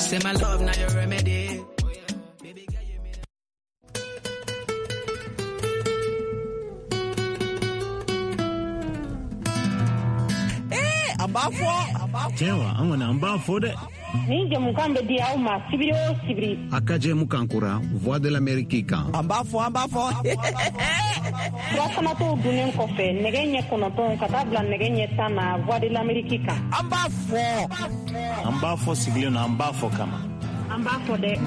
Say my love, now your remedy. Cewa an wani an ba fo de. Ni je mukan be dia o ma sibiri o sibiri. Akaje mukan kura Voix de l'Amérique kan. An ba fo. Rasama to dunen ko fe negenye kono ton katabla negenye sana Voix de l'Amérique kan. An ba fo. An ba fo sigile no an ba fo kama. An ba fo de.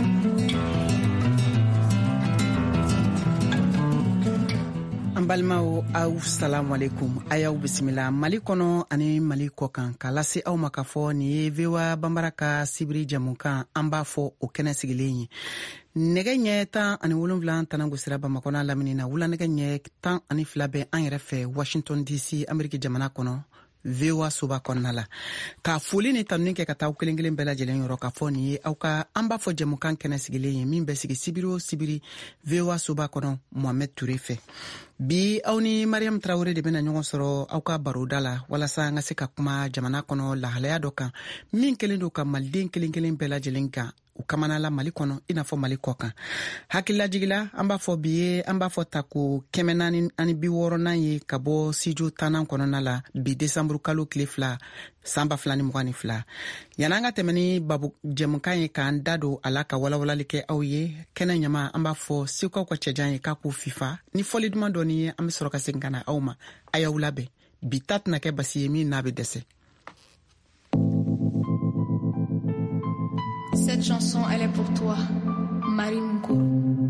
An balimaw aw salamu alaikum ayaw bisimila Mali kɔnɔ ani Mali kɔkan k'a lase aw ma k'a fɔ nin ye VOA Bambara ka sibiri jamukan an b'a fɔ o kɛnɛ sigilen ye nɛgɛ ɲɛ 17 tɛnɛngu sira Bamakɔ n'a lamini na wula nɛgɛ ɲɛ 12 bɛ an yɛrɛ fɛ Washington DC Ameriki jamana kɔnɔ VOA soba kɔnɔna la ka foli ni tanuni kɛ ka taa kelen kelen bɛɛ lajɛlen yɔrɔ k'a fɔ nin ye aw ka an b'a fɔ jamukan kɛnɛ sigilen ye min bɛ sigi sibiri o sibiri VOA soba kɔnɔ Mohamed Touré fɛ bi aw ni Mariam Traoré de bɛna ɲɔgɔn sɔrɔ aw ka baroda la walasa an ka se ka kuma jamana kɔnɔ lahalaya dɔ kan min kelen don ka maliden kelen kelen bɛɛ lajɛlen kan u kamana la Mali kɔnɔ i n'a fɔ Mali kɔkan hakililajigila an b'a fɔ bi ye an b'a fɔ tako 460 ye ka bɔ studio 10 kɔnɔna la bi décembre kalo tile 2 san 2022 yan'an ka tɛmɛ ni babu jɛmukan ye k'an da don a la ka walawalali kɛ aw ye kɛnɛ ɲama an b'a fɔ sekaw ka cɛjan ye k'a k'u fifa ni fɔli duman dɔ ni ye an bɛ sɔrɔ ka segin ka na aw ma a y'aw labɛn bi ta tɛna kɛ basi ye min n'a bɛ dɛsɛ. Cette chanson, elle est pour toi, Marie Moukourou.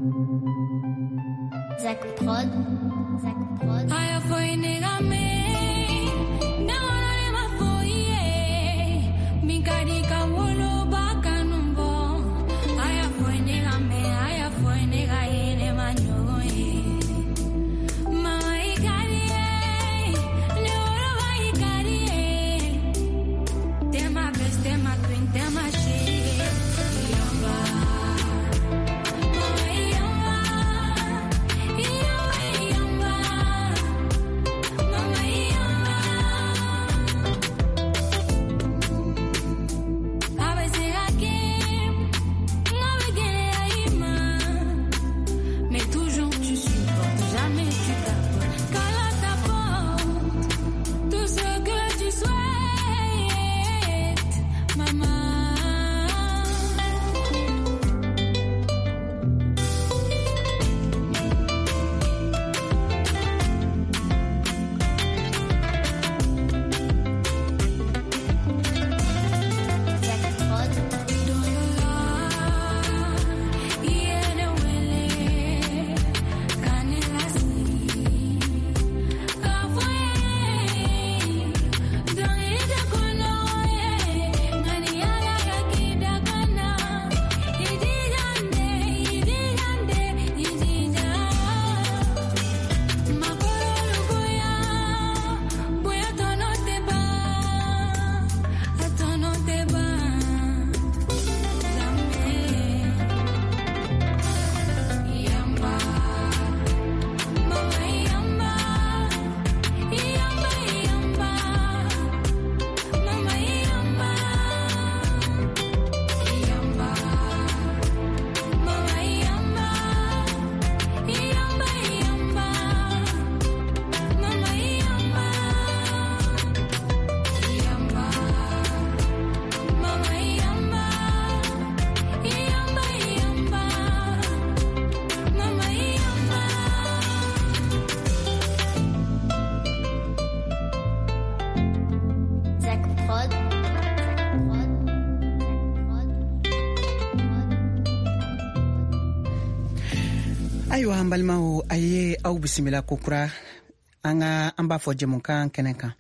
Zach Prod. Aya foi negame, na ma foi, minkari ka wolo baka numbo. Aya foi negaye ne manyo ye. Mama ikari, ne wolo ba ikari. Te ma best, te ma queen, te ma she. ayiwa an balimaw a ye aw bisimila kokura an b'a fɔ jɛmukan kɛnɛ kan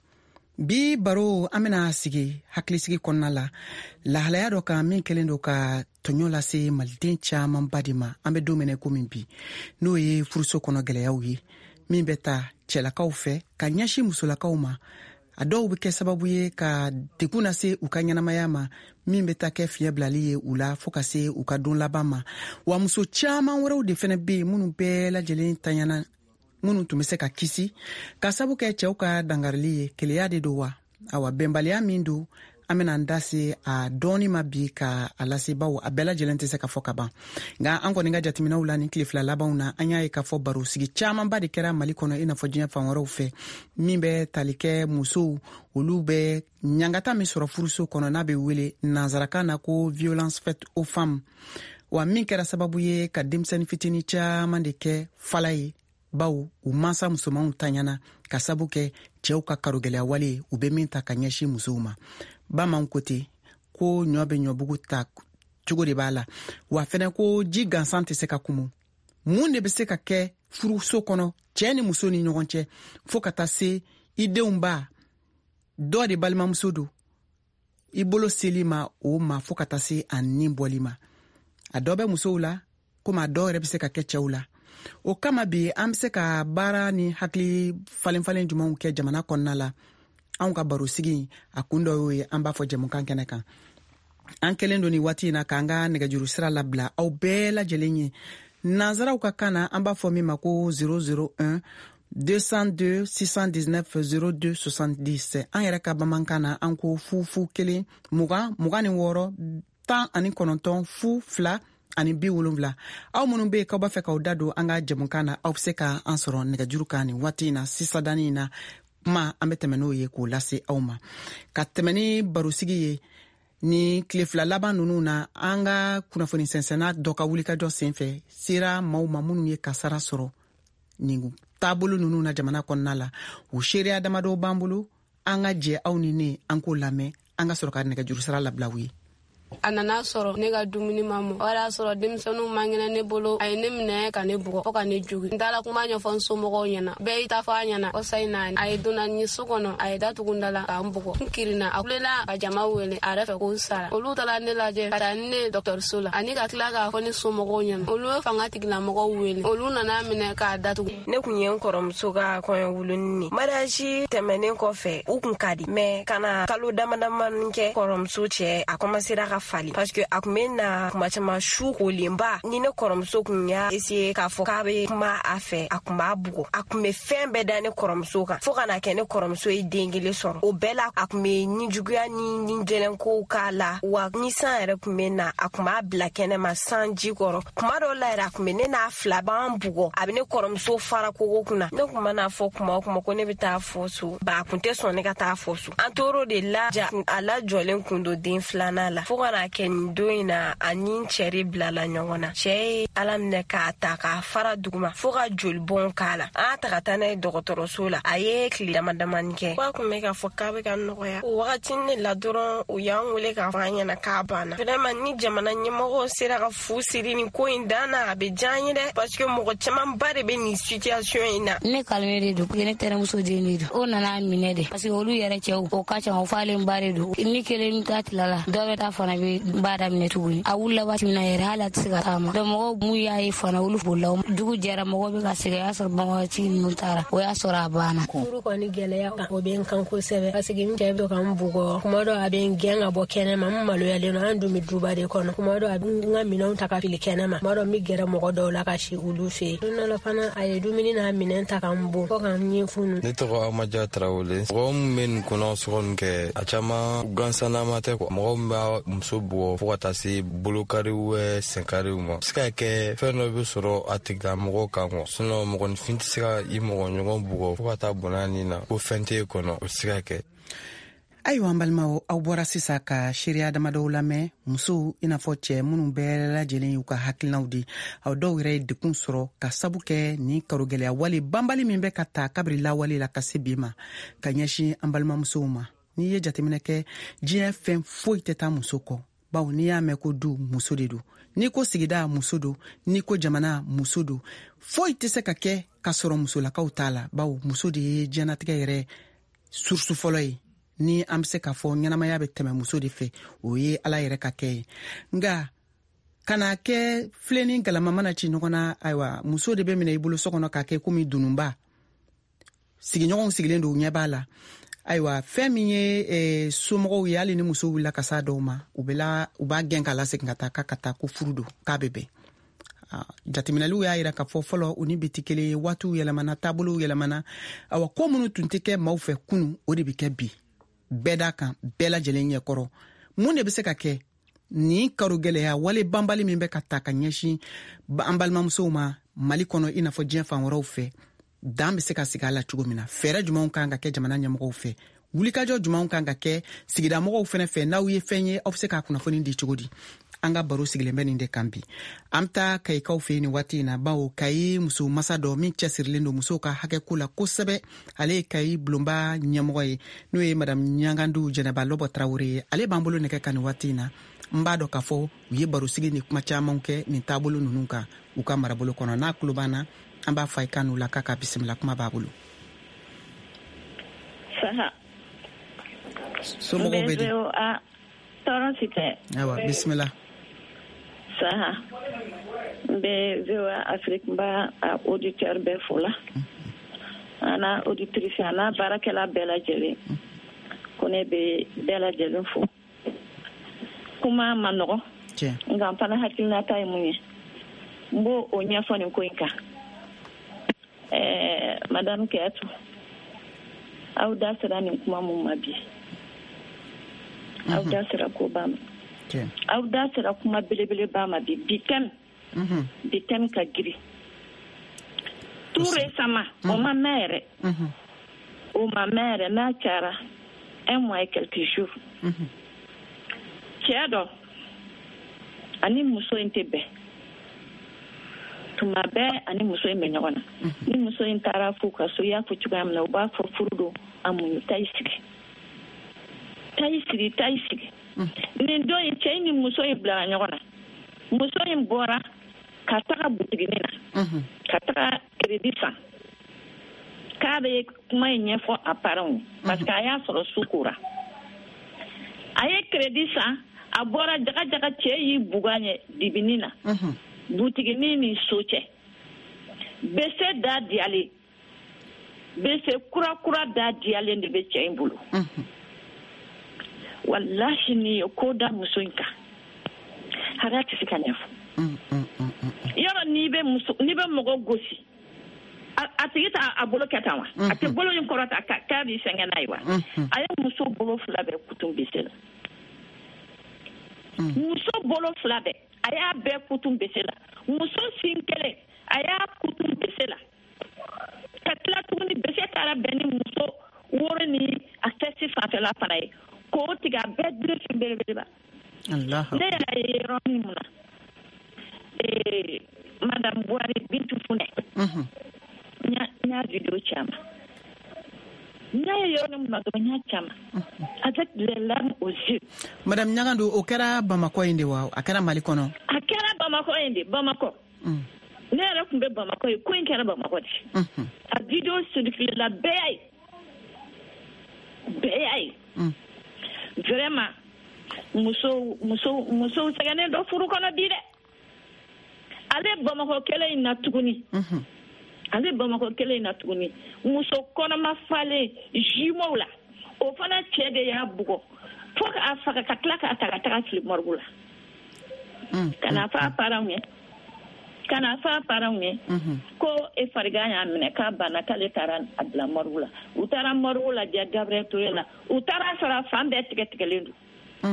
bi baro an bɛna sigi hakilisigi kɔnɔna la lahalaya dɔ kan min kɛlen don ka tɔɲɔ lase maliden caman ba de ma an bɛ don min ko min bi n'o ye furuso kɔnɔ gɛlɛyaw ye min bɛ ta cɛlakaw fɛ ka ɲɛsin musolakaw ma a dɔw bɛ kɛ sababu ye ka degun lase u ka ɲɛnamaya ma min bɛ taa kɛ fiɲɛ bilali ye u la fo ka se u ka don laban ma wa muso caman wɛrɛw de fɛnɛ bɛ yen minnu bɛɛ lajɛlen tanyana minnu tun bɛ se ka kisi ka sabu kɛ cɛw ka dangarili ye keleya de don wa awa bɛnbaliya min don an bena an dase a dɔɔni ma bi ka a lase baw a bɛɛ lajɛlen tɛ se ka fɔ ka ban nka an kɔni ka jatiminaw la ni tile fila labanw na an y'a ye k'a fɔ baro sigi caamanba de kɛra Mali kɔnɔ i n'a fɔ diɲɛ fan wɛrɛw fɛ min bɛ tali kɛ musow olu bɛ ɲangata min sɔrɔ furuso kɔnɔ n'a bɛ wele nanzarakan na ko violence faite aux femmes wa min kɛra sababu ye ka denmisɛnnin fitini caaman de kɛ fala ye baw u mansa musomanw taɲana ka sabu kɛ cɛw ka karogɛlɛya wale u bɛ min ta ka ɲɛsin musow ma bamanw ko ten ko ɲɔ bɛ ɲɔbugu ta cogo de b'a la wa fɛnɛ ko ji gansan tɛ se ka kumu mun de bɛ se ka kɛ furuso kɔnɔ cɛ ni muso ni ɲɔgɔn cɛ fo ka taa se i denw ba dɔ de balimamuso do i bolo seli ma o ma fo ka taa se a nin bɔli ma a dɔ bɛ musow la komi a dɔw yɛrɛ bɛ se ka kɛ cɛw la o kama bi an bɛ se ka baara ni hakili falen-falen jumanw kɛ jamana kɔnɔna la anw ka baro sigi a kun dɔ y'o ye an b'a fɔ jɛmukan kɛnɛ kan an kɛlen don ni waati in na k'an ka nɛgɛjuru sira labila aw bɛɛ lajɛlen ye nanzaraw ka kan na an b'a fɔ min ma ko 001 202 619 02 70 an yɛrɛ ka bamankan na an ko fu kelen 20 26 19 fu 2 ani 70 aw minnu be k'aw b'a fɛ k'aw da don an ka jɛmukan na aw bɛ se ka an sɔrɔ nɛgɛjuru kan ni waati in na sisadani in na kuma an bɛ tɛmɛ n'o ye k'o lase aw ma ka tɛmɛ ni barosigi ye ni tile fila laban ninnu na an ka kunnafoni sɛnsɛnna dɔ ka wulikajɔ senfɛ sera maaw ma minnu ye kasara sɔrɔ nin taabolo ninnu na jamana kɔnɔna la u seereya damadɔ b'an bolo an ka jɛ aw ni ne an k'o lamɛn an ka sɔrɔ ka nɛgɛjuru sira labila u ye a nana sɔrɔ ne ka dumuni ma mɔ o y'a sɔrɔ denmisɛnninw man kɛnɛ ne bolo a ye ne minɛ ka ne bugɔ fo ka ne jogi n taara kuma ɲɛfɔ n somɔgɔw ɲɛna bɛɛ y'i ta fɔ a ɲɛna o sayi na a ye donna ɲɛ so kɔnɔ a ye datugu da la k'an bugɔ n kirina a kulela ka jama wele a yɛrɛ fɛ ko n sara olu taara ne lajɛ ka taa ni ne dɔgɔtɔrɔso la ani ka tila k'a fɔ ne somɔgɔw ɲɛna olu ye fanga tigilamɔgɔw wele olu nana minɛ k'a datugu ne kun ye n kɔrɔmuso ka kɔɲɔ wuluni ni mariage tɛmɛnen kɔfɛ u kun ka di mɛ kana kalo damadamanin kɛ kɔrɔmuso cɛ a komansera ka fali parce que a kun bɛ na kuma caman su kolenba ni ne kɔrɔmuso kun y'a essayer k'a fɔ k'a bɛ kuma a fɛ a kun b'a bugɔ a kun bɛ fɛn bɛɛ da ne kɔrɔmuso kan fo ka na kɛ ne kɔrɔmuso ye den kelen sɔrɔ o bɛɛ la a kun bɛ ni juguya ni gɛlɛnkow k'a la wa ni san yɛrɛ kun bɛ na a kun b'a bila kɛnɛma san ji kɔrɔ kuma dɔw la yɛrɛ a kun bɛ ne n'a fila b'an bugɔ a bɛ ne kɔrɔmuso fara kogo kunna ne kun mana fɔ kuma o kuma ko ne bɛ taa fɔ so ba a kun tɛ sɔn ne ka taa fɔ so an tor'o de la ja a lajɔlen kun don den filanan la fo ka na kɛ nin don in na ani cɛ de bilala ɲɔgɔn na cɛ ye ala minɛ k'a ta k'a fara duguma fo ka joli bɔn k'a la an ta ka taa n'a ye dɔgɔtɔrɔso la a ye tile damadamani kɛ ko a kun bɛ k'a fɔ k'a bɛ ka nɔgɔya o wagati ne la dɔrɔn u y'an wele k'a fɔ an ɲɛna k'a banna vraiment ni jamana ɲɛmɔgɔw sera ka fu siri nin ko in dan na a bɛ diya n ye dɛ parce que mɔgɔ camanba de bɛ nin situation in na ne kalime de don ne tɛrɛmuso den de don o nana minɛ de parce que olu yɛrɛ cɛw o ka ca o falenba de don ni kelen ta tilala dɔ bɛ taa fana bɛ ba daminɛ tuguni a wulila waati min na yɛrɛ hali a tɛ se ka taama donc mɔgɔw mun y'a ye fana olu bolila dugu jɛra mɔgɔw bɛ ka segin o y'a sɔrɔ banwatigi ninnu taara o y'a sɔrɔ a banna furu kɔni gɛlɛya o bɛ n kan kosɛbɛ parce que n cɛ bɛ ka n bugɔ kuma dɔ a bɛ n gɛn ka bɔ kɛnɛma n maloyalen don an dun bɛ duba de kɔnɔ kuma dɔ a bɛ n ka minɛnw ta ka fili kɛnɛma kuma dɔ n bɛ gɛrɛ mɔgɔ dɔw la ka si olu fɛ yen don dɔ la fana a ye dumuni n'a minɛn ta ka n bon fo ka n ɲɛ funu ne tɔgɔ Amaja Tarawele mɔgɔ min bɛ nin kɔnɔ sɔgɔn kɛ a caman gansanama tɛ quoi mɔgɔ min b'a muso bugɔ fo ka taa se bolokariw senkariw ma se ka kɛ fɛn dɔ bɛ sɔrɔ a tigilamɔgɔ kan quoi sinon mɔgɔninfin tɛ se ka i mɔgɔ ɲɔgɔn bugɔ fo ka taa bɔnna nin na ko fɛn tɛ kɔnɔ o se ka kɛ ayiwa an balimaw aw bɔra sisan ka seereya damadɔw lamɛn musow i n'a fɔ cɛ minnu bɛɛ lajɛlen y'u ka hakilinaw di aw dɔw yɛrɛ ye dekun sɔrɔ ka sabu kɛ ni karogɛlɛya wale banbali min bɛ ka ta kabiri lawale la ka se bi ma ka ɲɛsin an balimamusow ma n'i ye jateminɛ kɛ diɲɛ fɛn foyi tɛ taa muso kɔ bawo n'i y'a mɛn ko du muso de don n'i ko sigida muso don n'i ko jamana muso don foyi tɛ se ka kɛ ka sɔrɔ musolakaw t'a la bawo muso de ye diɲɛnatigɛ yɛrɛ sursu fɔlɔ ye ni an bɛ se k'a fɔ ɲɛnamaya bɛ tɛmɛ muso de fɛ o ye ala yɛrɛ ka kɛ ye nka kana kɛ filɛ ni galama mana ci ɲɔgɔn na ayiwa muso de bɛ minɛ i bolo so kɔnɔ k'a kɛ komi dununba sigiɲɔgɔnw sigilen don u ɲɛ b'a la ayiwa fɛn min ye somɔgɔw ye hali ni muso wulila ka s'a dɔw ma u b'a gɛn k'a lasegin ka taa ko furu don k'a bɛ bɛn jateminɛliw y'a yira k'a fɔ fɔlɔ u ni bi tɛ kelen ye waatiw yɛlɛmana taabolow yɛlɛmana awa ko minnu tun tɛ kɛ maaw fɛ kunun o de bɛ kɛ bi bɛɛ d'a kan bɛɛ lajɛlen ɲɛkɔrɔ mun de bɛ se ka kɛ ni karo gɛlɛya wale banbali min bɛ ka ta ka ɲɛsin an balimamusow ma Mali kɔnɔ i n'a fɔ diɲɛ fan wɛrɛw fɛ dan bɛ se ka sigi a la cogo min na fɛɛrɛ jumɛnw kan ka kɛ jamana ɲɛmɔgɔw fɛ wulikajɔ jumɛnw kan ka kɛ sigida mɔgɔw fɛnɛ fɛ n'aw ye fɛn ye aw bɛ se ka kunnafoni di cogo di an ka baro sigilen bɛ nin de kan bi an bɛ taa Kayikaw fɛ yen nin waati in na bawo Kayi muso masa dɔ min cɛsirilen don musow ka hakɛko la kosɛbɛ ale ye Kayi bulonba ɲɛmɔgɔ ye n'o ye madame Ɲangandu Jɛnɛba Lɔbɔ Tarawele ye ale b'an bolo nɛgɛ kan nin waati in na n b'a dɔn k'a fɔ u ye barosigi ni kuma camanw kɛ nin taabolo ninnu kan u ka marabolo kɔnɔ n'a tulo b'an na an b'a fɔ a ye kan n'u la k'a ka bisimila kuma b'a bolo. Saha. Somɔgɔw bɛ di? Tɔɔrɔ si tɛ. Ayiwa bisimila. Saha. N bɛ VOA Afrique n b'a auditeur bɛɛ fo la. A n'a auditrice a n'a baarakɛla bɛɛ lajɛlen. Ko ne bɛ bɛɛ lajɛlen fo. Kuma ma nɔgɔ. Nka n fana hakilinata ye mun ye. N b'o ɲɛfɔ nin ko in kan. Madame Keatu. Aw da sera nin kuma mun ma bi. Aw da sera ko ba ma. Aw da sera kuma belebele ba ma bi. Bitem ka giri. Tout récemment, on m'a mère. On m'a mère n'a cara 1 mois et quelques jours. Tiado. Ani muso inte be. Tuma bɛɛ ani muso in bɛ ɲɔgɔn na ni muso in taara fo ka so y'a fɔ cogoya min na u b'a fɔ furu don a muɲu ta i sigi nin don in cɛ ni muso in bilara ɲɔgɔn na muso in bɔra ka taga butiginin na ka taga crédit san k'a bɛ kuma in ɲɛfɔ a parents parce que a y'a sɔrɔ su kora a ye crédit san a bɔra jaga cɛ y'i buga ɲɛ dibinin na butiginin ni so cɛ bese da diyalen bese kura da diyalen de bɛ cɛ in bolo wallahi ni ye ko da muso in kan hara tɛ se ka ɲɛfɔ yɔrɔ n'i bɛ mɔgɔ gosi a tigi t'a a bolo kɛ tan wa a tɛ bolo in kɔrɔ ta k'a b'i sɛgɛn n'a ye wa a ye muso bolo 2 bɛɛ kutun bese la muso bolo 2 bɛɛ a y'a bɛɛ kutun bese la muso sin kelen a y'a kutun bese la ka tila tuguni bese taara bɛn ni muso woro ni a tɛsi fanfɛla fana ye k'o tigɛ a bɛɛ dirisi belebeleba ne yɛrɛ ye yɔrɔ min mun na madame Buhari Bintu Funɛ n y'a video caman n y'a ye yɔrɔ min mun na dɔrɔn n y'a caman avec les larmes aux yeux. Madame Ɲagandu o kɛra Bamakɔ in de wa a kɛra Mali kɔnɔ? A kɛra Bamakɔ in de Bamakɔ. Ne yɛrɛ tun bɛ Bamakɔ ye ko in kɛra Bamakɔ de. A video circulé la bɛɛ y'a ye. Vraiment muso sɛgɛnnen dɔ furu kɔnɔ bi dɛ. Ale Bamakɔ kelen in na tuguni. Muso kɔnɔma falen jumeau la. O fana cɛ de y'a bugɔ fo k'a faga ka tila k'a ta ka taga fili morgue la. Kana fɔ a parents ye ko e farigan y'a minɛ k'a banna k'ale taara a bila morgue la u taara morgue la jɛ Gabriel Touré la u taara sɔrɔ fan bɛɛ tigɛlen don.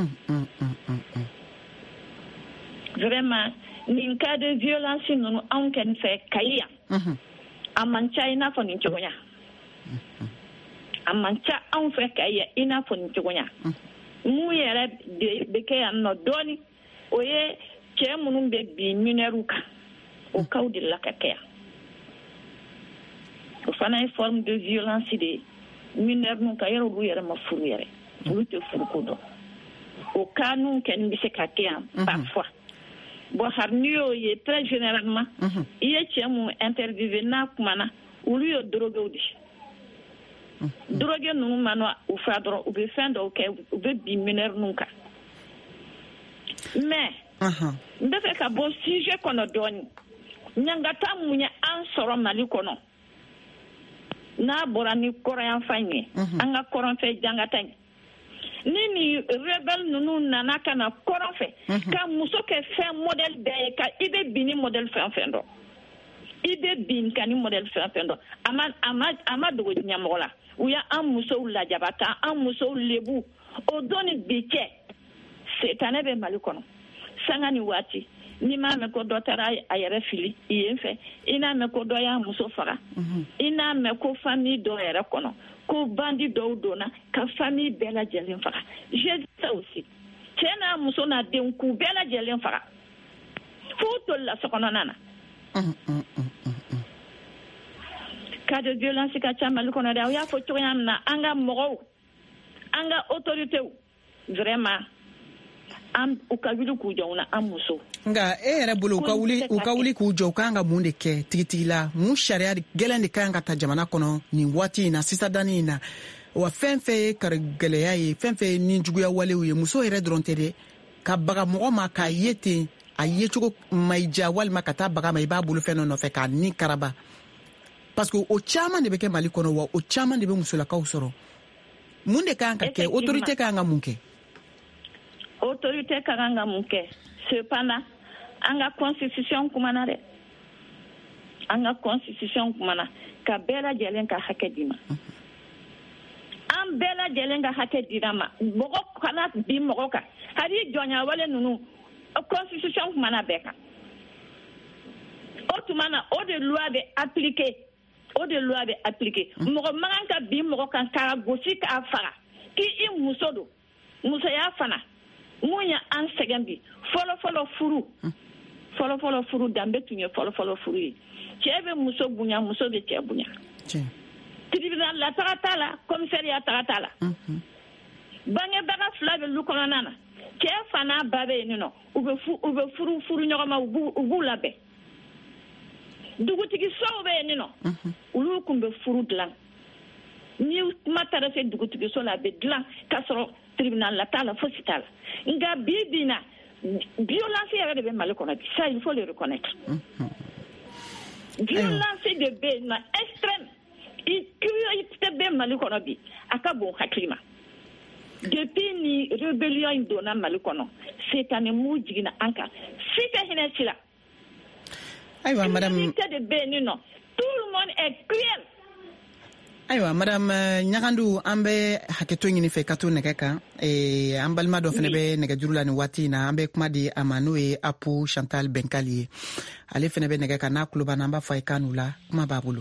Vraiment nin cas de violence ninnu anw kɔni fɛ Kayi yan a man ca i n'a fɔ nin cogoya. A man ca anw fɛ Kayi yan i n'a fɔ nin cogoya. Mun yɛrɛ bɛ kɛ yan nɔ dɔɔni o ye cɛ minnu bɛ bi mineurs kan o cas de la ka kɛ yan. O fana ye forme de violence de ye mineurs ninnu kan yɔrɔ olu yɛrɛ ma furu yɛrɛ olu tɛ furu ko dɔn. O cas ninnu kɔni bɛ se ka kɛ yan parfois. Bon har n'i y'o ye très généralement i ye cɛ mun interviewer n'a kumana olu ye drogués de. Drogués ninnu mana u fa dɔrɔn u bɛ fɛn dɔw kɛ u bɛ bi mineurs ninnu kan. Mais n bɛ fɛ ka bɔ sujet kɔnɔ dɔɔni ɲangata mun ye an sɔrɔ Mali kɔnɔ n'a bɔra ni kɔrɔyanfan ye an ka kɔrɔnfɛ jangata ye ni ni rebelle ninnu nana ka na kɔrɔnfɛ ka muso kɛ fɛn modèle bɛɛ ye ka i bɛ bin ni modèle fɛn fɛn dɔn i bɛ bin ka ni modèle fɛn fɛn dɔn a ma dogo ɲɛmɔgɔ la u ya an musow lajaba ka an musow lebu o doni bi cɛ setane bɛ Mali kɔnɔ sanga ni waati ni m'a mɛn ko dɔ taara a yɛrɛ fili yen fɛ i n'a mɛn ko dɔ y'a muso faga i n'a mɛn ko famille dɔ yɛrɛ kɔnɔ ko bandi dɔw donna ka famille bɛɛ lajɛlen faga je dis ça aussi cɛ n'a muso n'a den k'u bɛɛ lajɛlen faga f'u tolila sokɔnɔna na cas de violence ka ca Mali kɔnɔ dɛ aw y'a fɔ cogoya min na an ka mɔgɔw an ka autorités vraiment u ka wuli k'u jɔ na an muso nka e yɛrɛ bolo u ka wuli k'u jɔ u kan ka mun de kɛ tigitigi la mun sariya gɛlɛn de kan ka ta jamana kɔnɔ nin waati in na sisadani in na wa fɛn fɛn ye kari gɛlɛya ye fɛn fɛn ye ni juguya walew ye muso yɛrɛ dɔrɔn tɛ dɛ ka baga mɔgɔ ma k'a ye ten a ye cogo ma i ja walima ka taa baga ma i b'a bolo fɛn dɔ nɔfɛ k'a ni karaba parce que o caman de bɛ kɛ Mali kɔnɔ wa o caman de bɛ musolakaw sɔrɔ mun de kan ka kɛ autorité kan ka mun kɛ autorité ka kan ka mun kɛ cependant an ka constitution kumana dɛ an ka constitution kumana ka bɛɛ lajɛlen ka hakɛ di ma an bɛɛ lajɛlen ka hakɛ dira ma mɔgɔ kana bi mɔgɔ kan hali jɔnya wale ninnu constitution kumana bɛɛ kan o tuma na o de loi bɛ appliquer mɔgɔ man ka bi mɔgɔ kan k'a gosi k'a faga k'i muso don musoya fana mun ya an sɛgɛn bi fɔlɔfɔlɔ furu danbe tun ye fɔlɔfɔlɔ furu ye cɛ bɛ muso bonya muso bɛ cɛ bonya tribunal la taga t'a la commissariat taga t'a la bangebaga fila bɛ lu kɔnɔna na cɛ fa n'a ba bɛ yen nɔ u bɛ furu ɲɔgɔn ma u b'u labɛn dugutigi sow bɛ yen nɔ olu kun bɛ furu dilan ni kuma taara se dugutigi so la a bɛ dilan k'a sɔrɔ tribunal la t'a la fosi t'a la nka bi na violence yɛrɛ de bɛ Mali kɔnɔ bi ça il faut le reconnaître violence de bɛ yen nɔ extrême curiosité bɛ Mali kɔnɔ bi a ka bon hakili ma depuis ni rébellion in donna Mali kɔnɔ setane mu jiginna an kan si tɛ hinɛ si la ayiwa madame de bɛ yen nɔ tout le monde est cruel ayiwa madame ɲagandu an bɛ hakɛto ɲini fɛ ka to nɛgɛ kan an balima dɔ fana bɛ nɛgɛjuru la nin waati in na an bɛ kuma di a ma n'o ye Apu Chantal Benkali ye ale fana bɛ nɛgɛ kan n'a tulo b'an na an b'a fɔ a ye kan n'u la kuma b'a bolo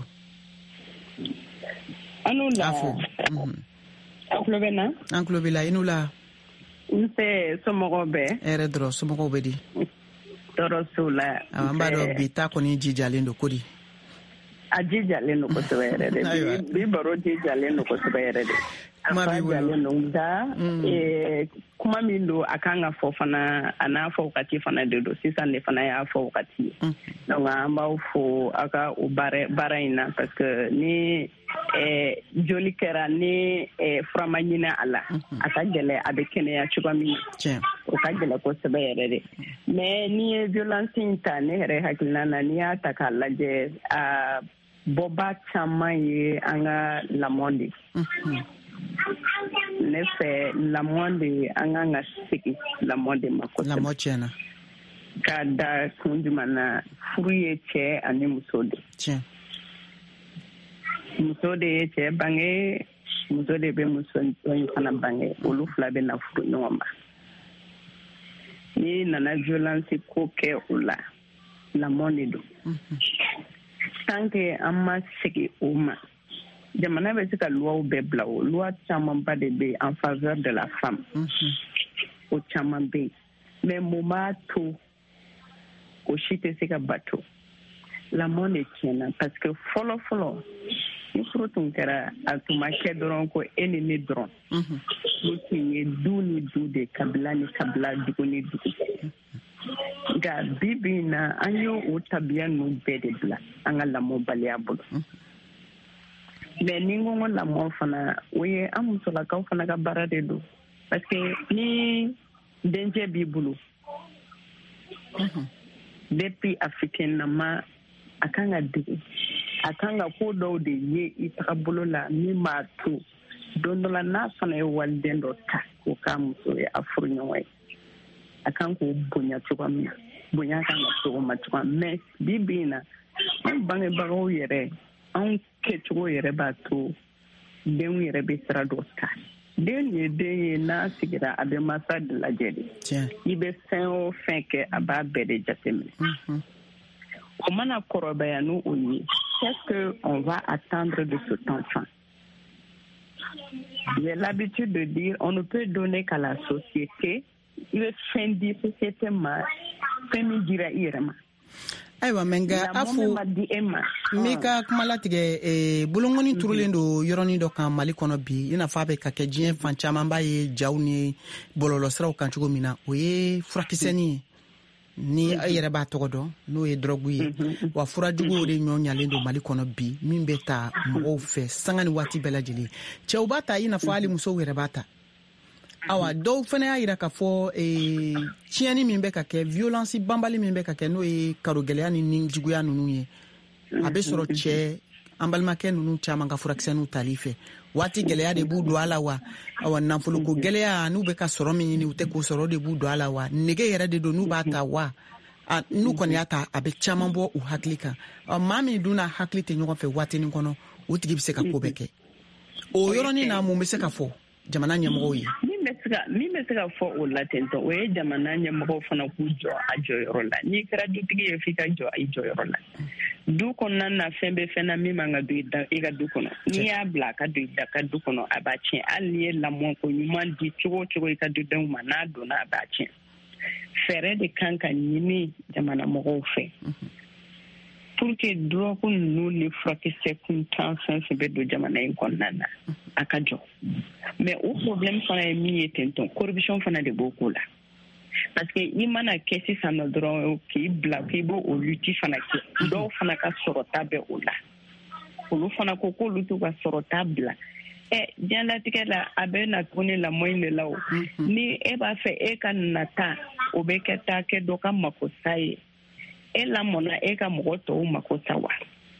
anu la an tulo bɛ na an tulo b'i la i n'u la nse somɔgɔw bɛɛ hɛrɛ dɔrɔn somɔgɔw bɛ di tɔɔrɔ so la an b'a dɔn bi ta kɔni jijalen don ko di a jijalen don kosɛbɛ yɛrɛ de bi baro jijalen don kosɛbɛ yɛrɛ de a fa jalen don nka kuma min don a kan ka fɔ fana a n'a fɔ wagati fana de don sisan de fana y'a fɔ wagati ye donc an b'aw fo aw ka o baara in na parce que ni joli kɛra ni fura ma ɲini a la a ka gɛlɛ a bɛ kɛnɛya cogoya min na o ka gɛlɛ kosɛbɛ yɛrɛ de mais ni ye violence in ta ne yɛrɛ hakilina na n'i y'a ta k'a lajɛ a bɔba caman ye an ka lamɔ de ne fɛ lamɔ de an kan ka segin lamɔ de ma kosɛbɛ lamɔ tiɲɛna k'a da kun jumɛn na furu ye cɛ ani muso de muso de ye cɛ bange muso de bɛ muso in fana bange olu fila bɛ na furu ɲɔgɔn ma ni nana violence ko kɛ o la lamɔ de don tant que an ma segin o ma jamana bɛ se ka luwaw bɛɛ bila o luwa camanba de bɛ en faveur de la femme o caman bɛ yen mais mun b'a to o si tɛ se ka bato lamɔ de tiɲɛna parce que fɔlɔ ni furu tun kɛra a tun ma kɛ dɔrɔn ko e ni ne dɔrɔn o tun ye du ni du de kabila ni kabila dugu ni dugu nka bi in na an ye o tabiya ninnu bɛɛ de bila an ka lamɔbaliya bolo mais ni n ko lamɔ fana o ye an musolakaw fana ka baara de don parce que ni dencɛ b'i bolo depuis a fitininama a kan ka dege a kan ka ko dɔw de ye i tagabolo la min b'a to don dɔ la n'a fana ye waliden dɔ ta k'o k'a muso ye a furu ɲɔgɔn ye a kan k'o bonya cogoya min na bonya kan ka cogo ma cogoya mais bi in na an bangebagaw yɛrɛ anw kɛcogo yɛrɛ b'a to denw yɛrɛ bɛ sira dɔ ta den ye den ye n'a sigira a bɛ masa de lajɛ de i bɛ fɛn o fɛn kɛ a b'a bɛɛ de jateminɛ o mana kɔrɔbaya n'o ye qu'est-ce que on va attendre de cet enfant? J'ai l'habitude de dire on ne peut donner qu'à la société. Il est fin de société ma fɛn min dira i yɛrɛ ma. Ayiwa menga afu meka kumala tigɛ bolongoni turulen do yɔrɔnin dɔ kan Mali kɔnɔ bi ina fa bɛ ka kɛ diɲɛ fan caman b'a ye jaw ni bɔlɔlɔsiraw kan cogo min na o ye furakisɛni ni a yɛrɛ b'a tɔgɔ dɔn n'o ye drogue ye wa furajuguw de ɲɔ ɲalen do Mali kɔnɔ bi min bɛ ta mɔgɔw fɛ sanga ni waati bɛɛ lajɛlen cɛw b'a ta i n'a fɔ hali musow yɛrɛ b'a ta awa dɔw fana y'a yira k'a fɔ tiɲɛni min bɛ ka kɛ violence banbali min bɛ ka kɛ n'o ye karogɛlɛya ni juguya ninnu ye a bɛ sɔrɔ cɛ an balimakɛ ninnu caman ka furakisɛniw tali fɛ waati gɛlɛya de b'u don a la wa awa nafoloko gɛlɛya n'u bɛ ka sɔrɔ min ɲini u tɛ k'o sɔrɔ de b'u don a la wa nege yɛrɛ de don n'u b'a ta wa n'u kɔni y'a ta a bɛ caman bɔ u hakili kan maa min dun n'a hakili tɛ ɲɔgɔn fɛ waatinin kɔnɔ o tigi bɛ se ka ko bɛɛ kɛ o yɔrɔnin na mun bɛ se ka fɔ jamana ɲɛmɔgɔw ye min bɛ se ka fɔ o la tentɔ o ye jamana ɲɛmɔgɔw fana k'u jɔ a jɔyɔrɔ la n'i kɛra dutigi ye f'i ka jɔ i jɔyɔrɔ la du kɔnɔna na fɛn bɛ fɛn na min man ka don i ka du kɔnɔ n'i y'a bila a ka don i ka du kɔnɔ a b'a tiɲɛ hali n'i ye lamɔ ko ɲuman di cogo o cogo i ka dudenw ma n'a donna a b'a tiɲɛ fɛɛrɛ de kan ka ɲini jamana mɔgɔw fɛ pour que drogue ninnu ni furakisɛ kuntan fɛn fɛn bɛ don jamana in kɔnɔna na a ka jɔ mais o problème fana ye min ye tentɔn corruption fana de b'o ko la parce que i mana kɛ sisan nɔ dɔrɔn k'i bila k'i b'o o lutte fana kɛ dɔw fana ka sɔrɔta bɛ o la olu fana ko k'olu t'u ka sɔrɔta bila diɲɛlatigɛ la a bɛ na tuguni lamɔ in de la o ni e b'a fɛ e ka nata o bɛ kɛ taa kɛ dɔ ka makosa ye e lamɔna e ka mɔgɔ tɔw mako sa wa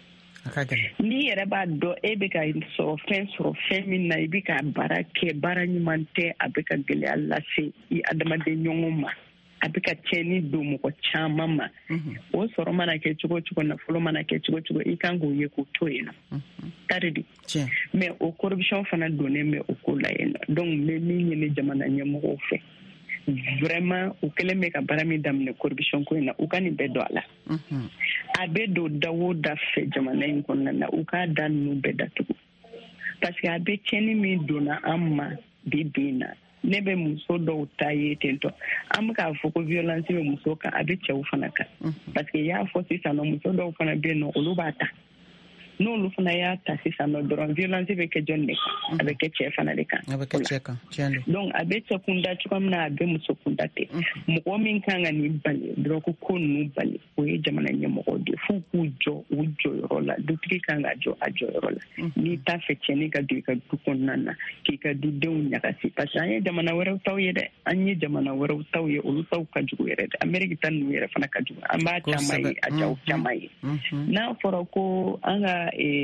n'i yɛrɛ b'a dɔn e bɛ ka sɔrɔ fɛn min na i bɛ ka baara kɛ baara ɲuman tɛ a bɛ ka gɛlɛya lase i adamaden ɲɔgɔn ma a bɛ ka tiɲɛni don mɔgɔ caman ma o sɔrɔ mana kɛ cogo cogo nafolo mana kɛ cogo cogo i kan k'o ye k'o to yen nɔ tari de mais o corruption fana donnen bɛ o ko la yen nɔ donc n bɛ min ɲini jamana ɲɛmɔgɔw fɛ vraiment u kɛlen bɛ ka baara min daminɛ corruption ko in na u ka nin bɛɛ dɔn a la a bɛ don da o da fɛ jamana in kɔnɔna na u k'a da ninnu bɛɛ datugu parce que a bɛ tiɲɛni min donna an ma bi na ne bɛ muso dɔw ta ye tentɔ an bɛ k'a fɔ ko violence bɛ muso kan a bɛ cɛw fana kan parce que i y'a fɔ sisan nɔ muso dɔw fana bɛ yen nɔ olu b'a ta n'olu fana y'a ta sisan nɔ dɔrɔn violence bɛ kɛ jɔn de kan a bɛ kɛ cɛ fana de kan donc a bɛ cɛ kunda cogoya min na a bɛ muso kunda ten mɔgɔ min kan ka nin bali dɔrɔn ko ninnu bali o ye jamana ɲɛmɔgɔw de f'u k'u jɔ u jɔyɔrɔ la dutigi kan ka jɔ a jɔyɔrɔ la n'i t'a fɛ cɛnni ka don i ka du kɔnɔna na k'i ka dudenw ɲagasi parce que an ye jamana wɛrɛw taw ye dɛ an ye jamana wɛrɛw taw ye olu taw ka jugu yɛrɛ dɛ Amérique ta ninnu yɛrɛ fana ka jugu an b'a caman ye a jaw caman ye n'a fɔra ko an ka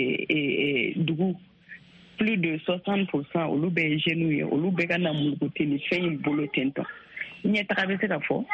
dugu plus de 60% olu bɛ ye jeunes ye olu bɛ ka na mulukuti ni fɛn in bolo tentɔ ɲɛtaga bɛ se ka fɔ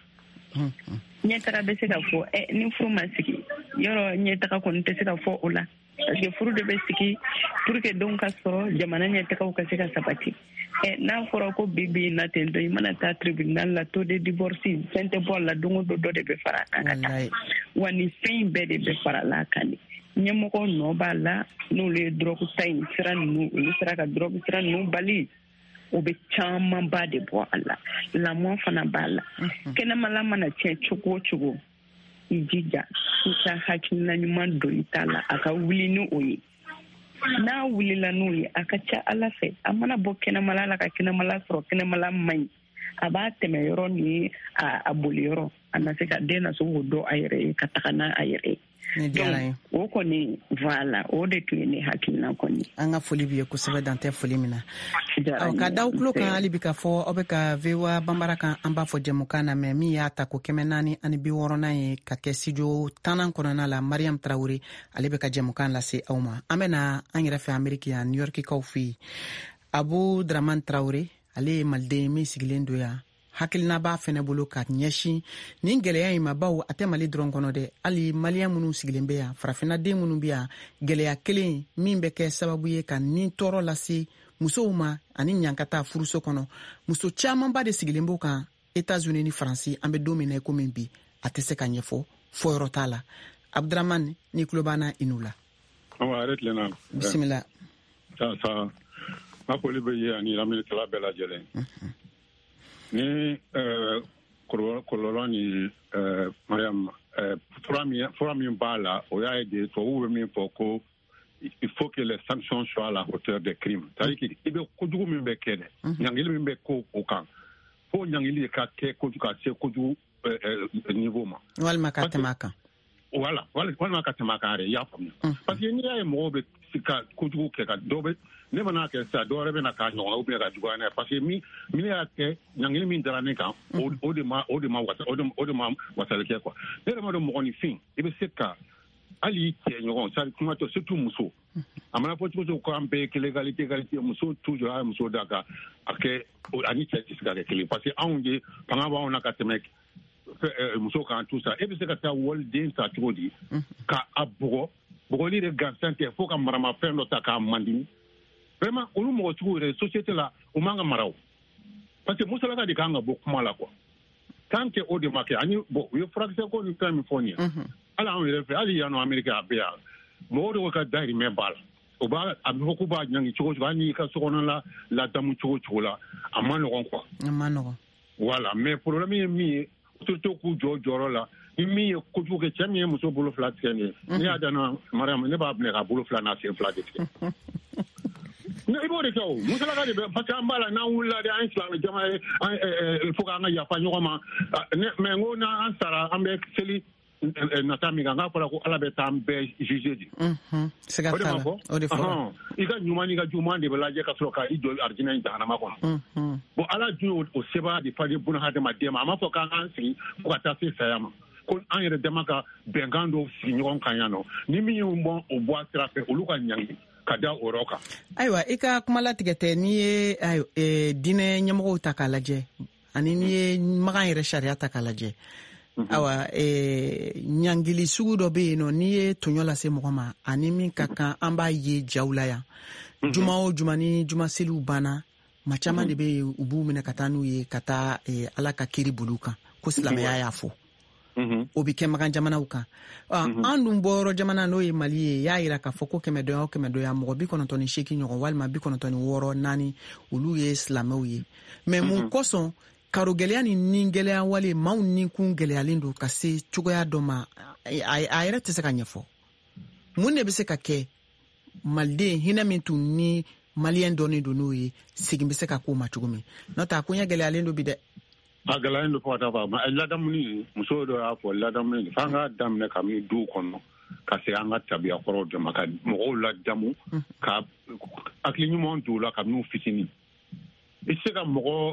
ni furu ma sigi yɔrɔ ɲɛtaga kɔni tɛ se ka fɔ o la parce que furu de bɛ sigi pour que denw ka sɔrɔ jamana ɲɛtagaw ka se ka sabati n'a fɔra ko bi na tentɔ i mana taa tribunal la taux de divorce fɛn tɛ bɔ a la don o don dɔ de bɛ fara a kan ka taa wa nin fɛn in bɛɛ de bɛ fara la kan de ɲɛmɔgɔ nɔ b'a la n'olu ye drogue ta in sira ninnu olu sera ka drogue sira ninnu bali o bɛ camanba de bɔ a la lamɔ fana b'a la kɛnɛmala mana tiɲɛ cogo o cogo i jija i ka hakilina ɲuman don i ta la a ka wuli ni o ye n'a wulila n'o ye a ka ca ala fɛ a mana bɔ kɛnɛmala la ka kɛnɛmala sɔrɔ kɛnɛmala man ɲi a b'a tɛmɛ yɔrɔ ni a boli yɔrɔ a na se ka den na se k'o dɔn a yɛrɛ ye ka taga n'a a yɛrɛ ye o kɔni voilà o de tun ye ne hakilina kɔni an ka foli b'i ye kosɛbɛ dan tɛ foli min na ka da tulo kan hali bi ka fɔ aw bɛ ka VOA Bambara kan an b'a fɔ jɛmukan na mɛ min y'a ta ko 460 ye ka kɛ studio 10 kɔnɔna la Mariam Traoré ale bɛ ka jɛmukan lase aw ma an bɛ na an yɛrɛ fɛ Ameriki yan New York kaw fɛ yen Abu Draman Traoré ale ye maliden min sigilen don yan hakilina b'a fɛnɛ bolo ka ɲɛsin nin gwɛlɛya in ma baw a tɛ mali dɔrɔn kɔnɔ dɛ hali maliyɛn minnu sigilen bɛ yan farafinaden minnu bɛ yan gwɛlɛya kelen min bɛ kɛ sababu ye ka nin tɔɔrɔ lase musow ma ani ɲankata furuso kɔnɔ muso caamanba de sigilen b'o kan États-Unis ni Faransi an bɛ don min na ko min bi a tɛ se ka ɲɛfɔ fɔ yɔrɔ t'a la Abdramane ni kulo b'an i n'u la bisimila sa ma foli bɛ ye ani lamɛnnikɛla bɛɛ lajɛlen ni kɔlɔlɔ ni Mariam fura min b'a la o y'a ye de tubabuw bɛ min fɔ ko il faut que les sanctions soient à la hauteur des crimes. C'est-à-dire qu'il y a kojugu min bɛ kɛ dɛ ɲangili min bɛ ko o kan fo ɲangili ka kɛ kojugu ka se kojugu niveau ma walima ka tɛmɛ a kan walima ka tɛmɛ a kan yɛrɛ i y'a faamuya parce que n'i y'a ye mɔgɔw bɛ ka kojugu kɛ ka dɔ bɛ ne mana kɛ sa dɔw wɛrɛ bɛ na k'a ɲɔgɔn ou bien ka juguya n'a ye parce que min y'a kɛ ɲangili min dara ne kan o de ma wasali kɛ quoi ne yɛrɛ ma dɔn mɔgɔninfin i bɛ se ka hali cɛ ɲɔgɔn c'est kuma tɛ surtout muso a mana fɔ cogo ko an bɛɛ ye kelen égalité muso toujours a ye muso da ka a kɛ ani cɛ tɛ se ka kɛ kelen parce que anw ye fanga b'anw na ka tɛmɛ muso kan tout ça e bɛ se ka taa waliden ta cogo di ka a bugɔli de gansan tɛ fo ka maramafɛn dɔ ta k'a mandini vraiment olu mɔgɔ cogo yɛrɛ société la o man ka mara o parce que musolaka de kan ka bɔ kuma la quoi tant que o de ma kɛ ani bon u ye furakisɛ ko ni fɛn min fɔ nin ye hali anw yɛrɛ fɛ hali yan nɔ Amérique a bɛ yan mɔgɔw de ka dahirimɛ b'a la o b'a a bɛ fɔ k'u b'a ɲangi cogo cogo hali n'i ka sokɔnɔna ladamu cogo cogo la a ma nɔgɔn quoi a ma nɔgɔn voilà mais problème ye min ye surtout k'u jɔ jɔyɔrɔ la ni min ye kojugu kɛ cɛ min ye muso bolo fila tigɛ nin ye ne y'a danna Mariam ne b'a minɛ ka bolo fila n'a sen fila de tigɛ i b'o de kɛ o musolaka de bɛ parce que an b'a la n'an wulila de an ye silamɛ jama ye il faut k'an ka yafa ɲɔgɔn ma mais n ko n'an sara an bɛ seli nata min kan k'a fɔra ko Ala bɛ taa an bɛɛ juger de siga t'a la o de fɔra i ka ɲuman n'i ka juguman de bɛ lajɛ ka sɔrɔ ka i jɔ arijinɛ in jahanama kɔnɔ bon Ala dun o sɛbɛn de falen buna hadamaden ma a m'a fɔ k'an k'an sigi fo ka taa se saya ma ko an yɛrɛ dama ka bɛnkan dɔw sigi ɲɔgɔn kan yan nɔ ni min y'u bɔ o bɔ a sira fɛ olu ka ɲangi ka da o yɔrɔ kan ayiwa i ka kuma latigɛ tɛ n'i ye diinɛ ɲɛmɔgɔw ta k'a lajɛ ani n'i ye Magan yɛrɛ sariya ta k'a lajɛ awa ɲangili sugu dɔ bɛ yen nɔ n'i ye tɔɲɔ lase mɔgɔ ma ani min ka kan an b'a ye jaw la yan juma o juma ni juma seliw banna ma caman de bɛ yen u b'u minɛ ka taa n'u ye ka taa Ala ka kiri bolo kan ko silamɛya y'a fɔ o bɛ kɛ Magan jamanaw kan an dun bɔyɔrɔ jamana n'o ye Mali ye y'a jira k'a fɔ ko 100 o 100 mɔgɔ 98 ɲɔgɔn walima 96 4 olu ye silamɛw ye mais mun kosɔn karo gɛlɛya ni nin gɛlɛya wale maaw ni kun gɛlɛyalen don ka se cogoya dɔ ma a yɛrɛ tɛ se ka ɲɛfɔ mun de bɛ se ka kɛ maliden hinɛ min tun ni maliyɛn dɔɔnin don n'o ye segin bɛ se ka k'o ma cogo min n'o tɛ a ko ɲɛ gɛlɛyalen don bi dɛ a gɛlɛyalen don fo ka taa fɔ ladamuni muso dɔ y'a fɔ ladamuni f'an k'a daminɛ kabini duw kɔnɔ ka se an ka tabiya kɔrɔw de ma ka mɔgɔw ladamu ka hakili ɲuman don u la kabini u fitinin i tɛ se ka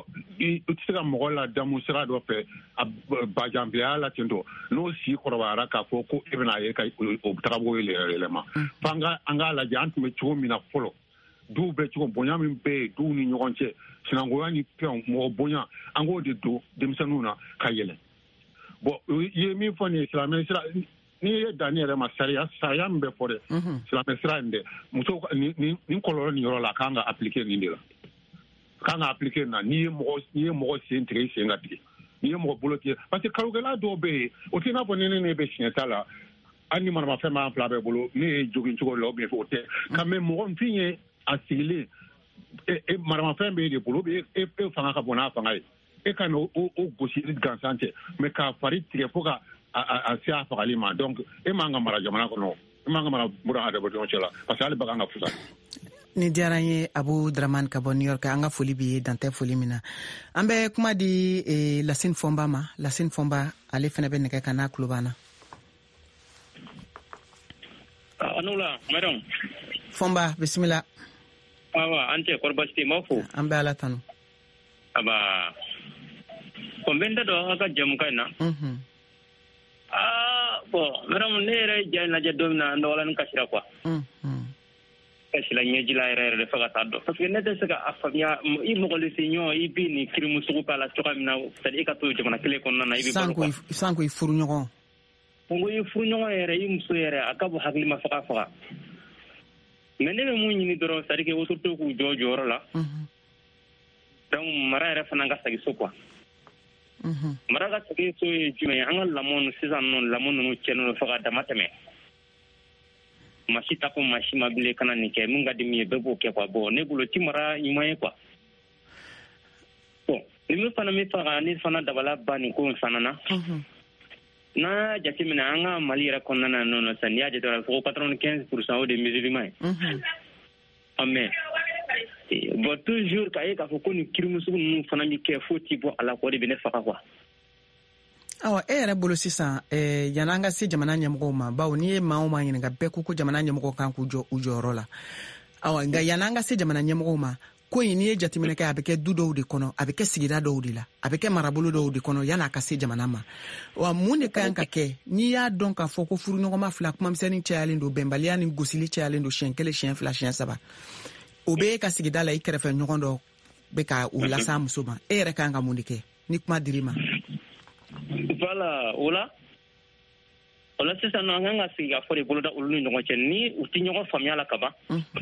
mɔgɔ ladamu sira dɔ fɛ bajanbilaya la ten tɔ n'o si kɔrɔbayara k'a fɔ ko e bɛna ye ka o tagabolo yɛlɛma f'an k'a lajɛ an tun bɛ cogo min na fɔlɔ duw bɛ cogo bonya min bɛ yen duw ni ɲɔgɔn cɛ sinankunya ni fɛnw mɔgɔ bonya an k'o de don denmisɛnninw na ka yɛlɛ bon i ye min fɔ nin ye silamɛ sira n'i ye danni yɛrɛ ma sariya min bɛ fɔ dɛ silamɛ sira in dɛ muso nin kɔlɔlɔ nin yɔrɔ la k'an ka appliquer nin de la k'an ka appliquer na n'i ye mɔgɔ sen tigɛ i sen ka tigɛ n'i ye mɔgɔ bolo tigɛ parce que kalogɛlɛya dɔw bɛ yen o tɛ i n'a fɔ ni ne bɛ siɲɛ ta la hali ni maramafɛn b'an fila bɛɛ bolo ne ye jogin cogo la o bɛ o tɛ ka mɛ mɔgɔnfin ye a sigilen maramafɛn bɛ e de bolo e fanga ka bon n'a fanga ye e ka n'o gosili gansan cɛ mɛ k'a fari tigɛ fo ka a se a fagali ma donc e m'an ka mara jamana kɔnɔ e m'an ka mara buna adamadenw cɛ la parce que hali bagan ka fusa. Ni diyara n ye Abu Dramane ka bɔ New York an ka foli b'i ye dantɛ foli min na an bɛ kuma di Lasine Fɔnba ma Lasine Fɔnba ale fana bɛ nɛgɛ kan n'a tulo b'an na. Anula madam Fɔnba bisimila. Awa an tɛ kɔrɔ baasi tɛ yen, n b'a fɔ. An bɛ Ala tanu. Aba ko n bɛ n da don an ka jɛmukan in na. Bon madam ne yɛrɛ ye ja in lajɛ don min na n dɔgɔla ni kasira quoi. kasi la nyejila yɛrɛ fa ka taa dɔn parce que ne tɛ se ka a faamuya i mɔgɔlisi ɲɔgɔn i b'i ni kirimusugu k'a la cogoya min na c'est-à-dire i ka to jamana kelen kɔnɔna na i bɛ balo quoi sanko i furu ɲɔgɔn ngo i furu ɲɔgɔn yɛrɛ i muso yɛrɛ a ka bɔ hakili ma faga mais ne bɛ mun ɲini dɔrɔn c'est-à-dire que autorité k'u jɔ jɔyɔrɔ la donc mara yɛrɛ fana ka segin so quoi mara ka segin so ye jumɛn ye an ka lamɔ sisan nɔ lamɔ ninnu cɛnnen don fo ka dama tɛmɛ masi ta ko masi ma bile kana nin kɛ mun ka di min ye bɛɛ b'o kɛ quoi bon ne bolo ti mara ɲuman ye quoi bon ni min fana min faga ni fana dabala ba nin ko in fana na n'a jateminɛ an ka mali yɛrɛ kɔnɔna na nɔ sisan n'i y'a jate fɔ ko 95% o de musulman ye mais bon toujours k'a ye k'a fɔ ko nin kirimusugu ninnu fana mi kɛ fo ti bɔ a la k'o de bɛ ne faga quoi awa e yɛrɛ bolo sisan yan'an ka se jamana ɲɛmɔgɔw ma bawo n'i ye maa o maa ɲininka bɛɛ ko jamana ɲɛmɔgɔw kan k'u jɔ u jɔyɔrɔ la awa nka yan'an ka se jamana ɲɛmɔgɔw ma ko in n'i ye jateminɛ kɛ a bɛ kɛ du dɔw de kɔnɔ a bɛ kɛ sigida dɔw de la a bɛ kɛ marabolo dɔw de kɔnɔ yan'a ka se jamana ma wa mun de ka kan ka kɛ n'i y'a dɔn k'a fɔ ko furuɲɔgɔnma fila kumamisɛnnin cayalen don bɛnbaliya ni gosili cayalen don siɲɛ 1 siɲɛ 2 siɲɛ 3 o bɛ e ka sigida la i kɛrɛfɛ ɲɔgɔn dɔ bɛ ka o lasa muso ma e yɛrɛ ka kan ka mun de kɛ ni kuma dir'i ma voilà ola sisan an kan ka sigi ka fɔ de boloda olu ni ɲɔgɔn cɛ ni u ti ɲɔgɔn faamuya la ka ban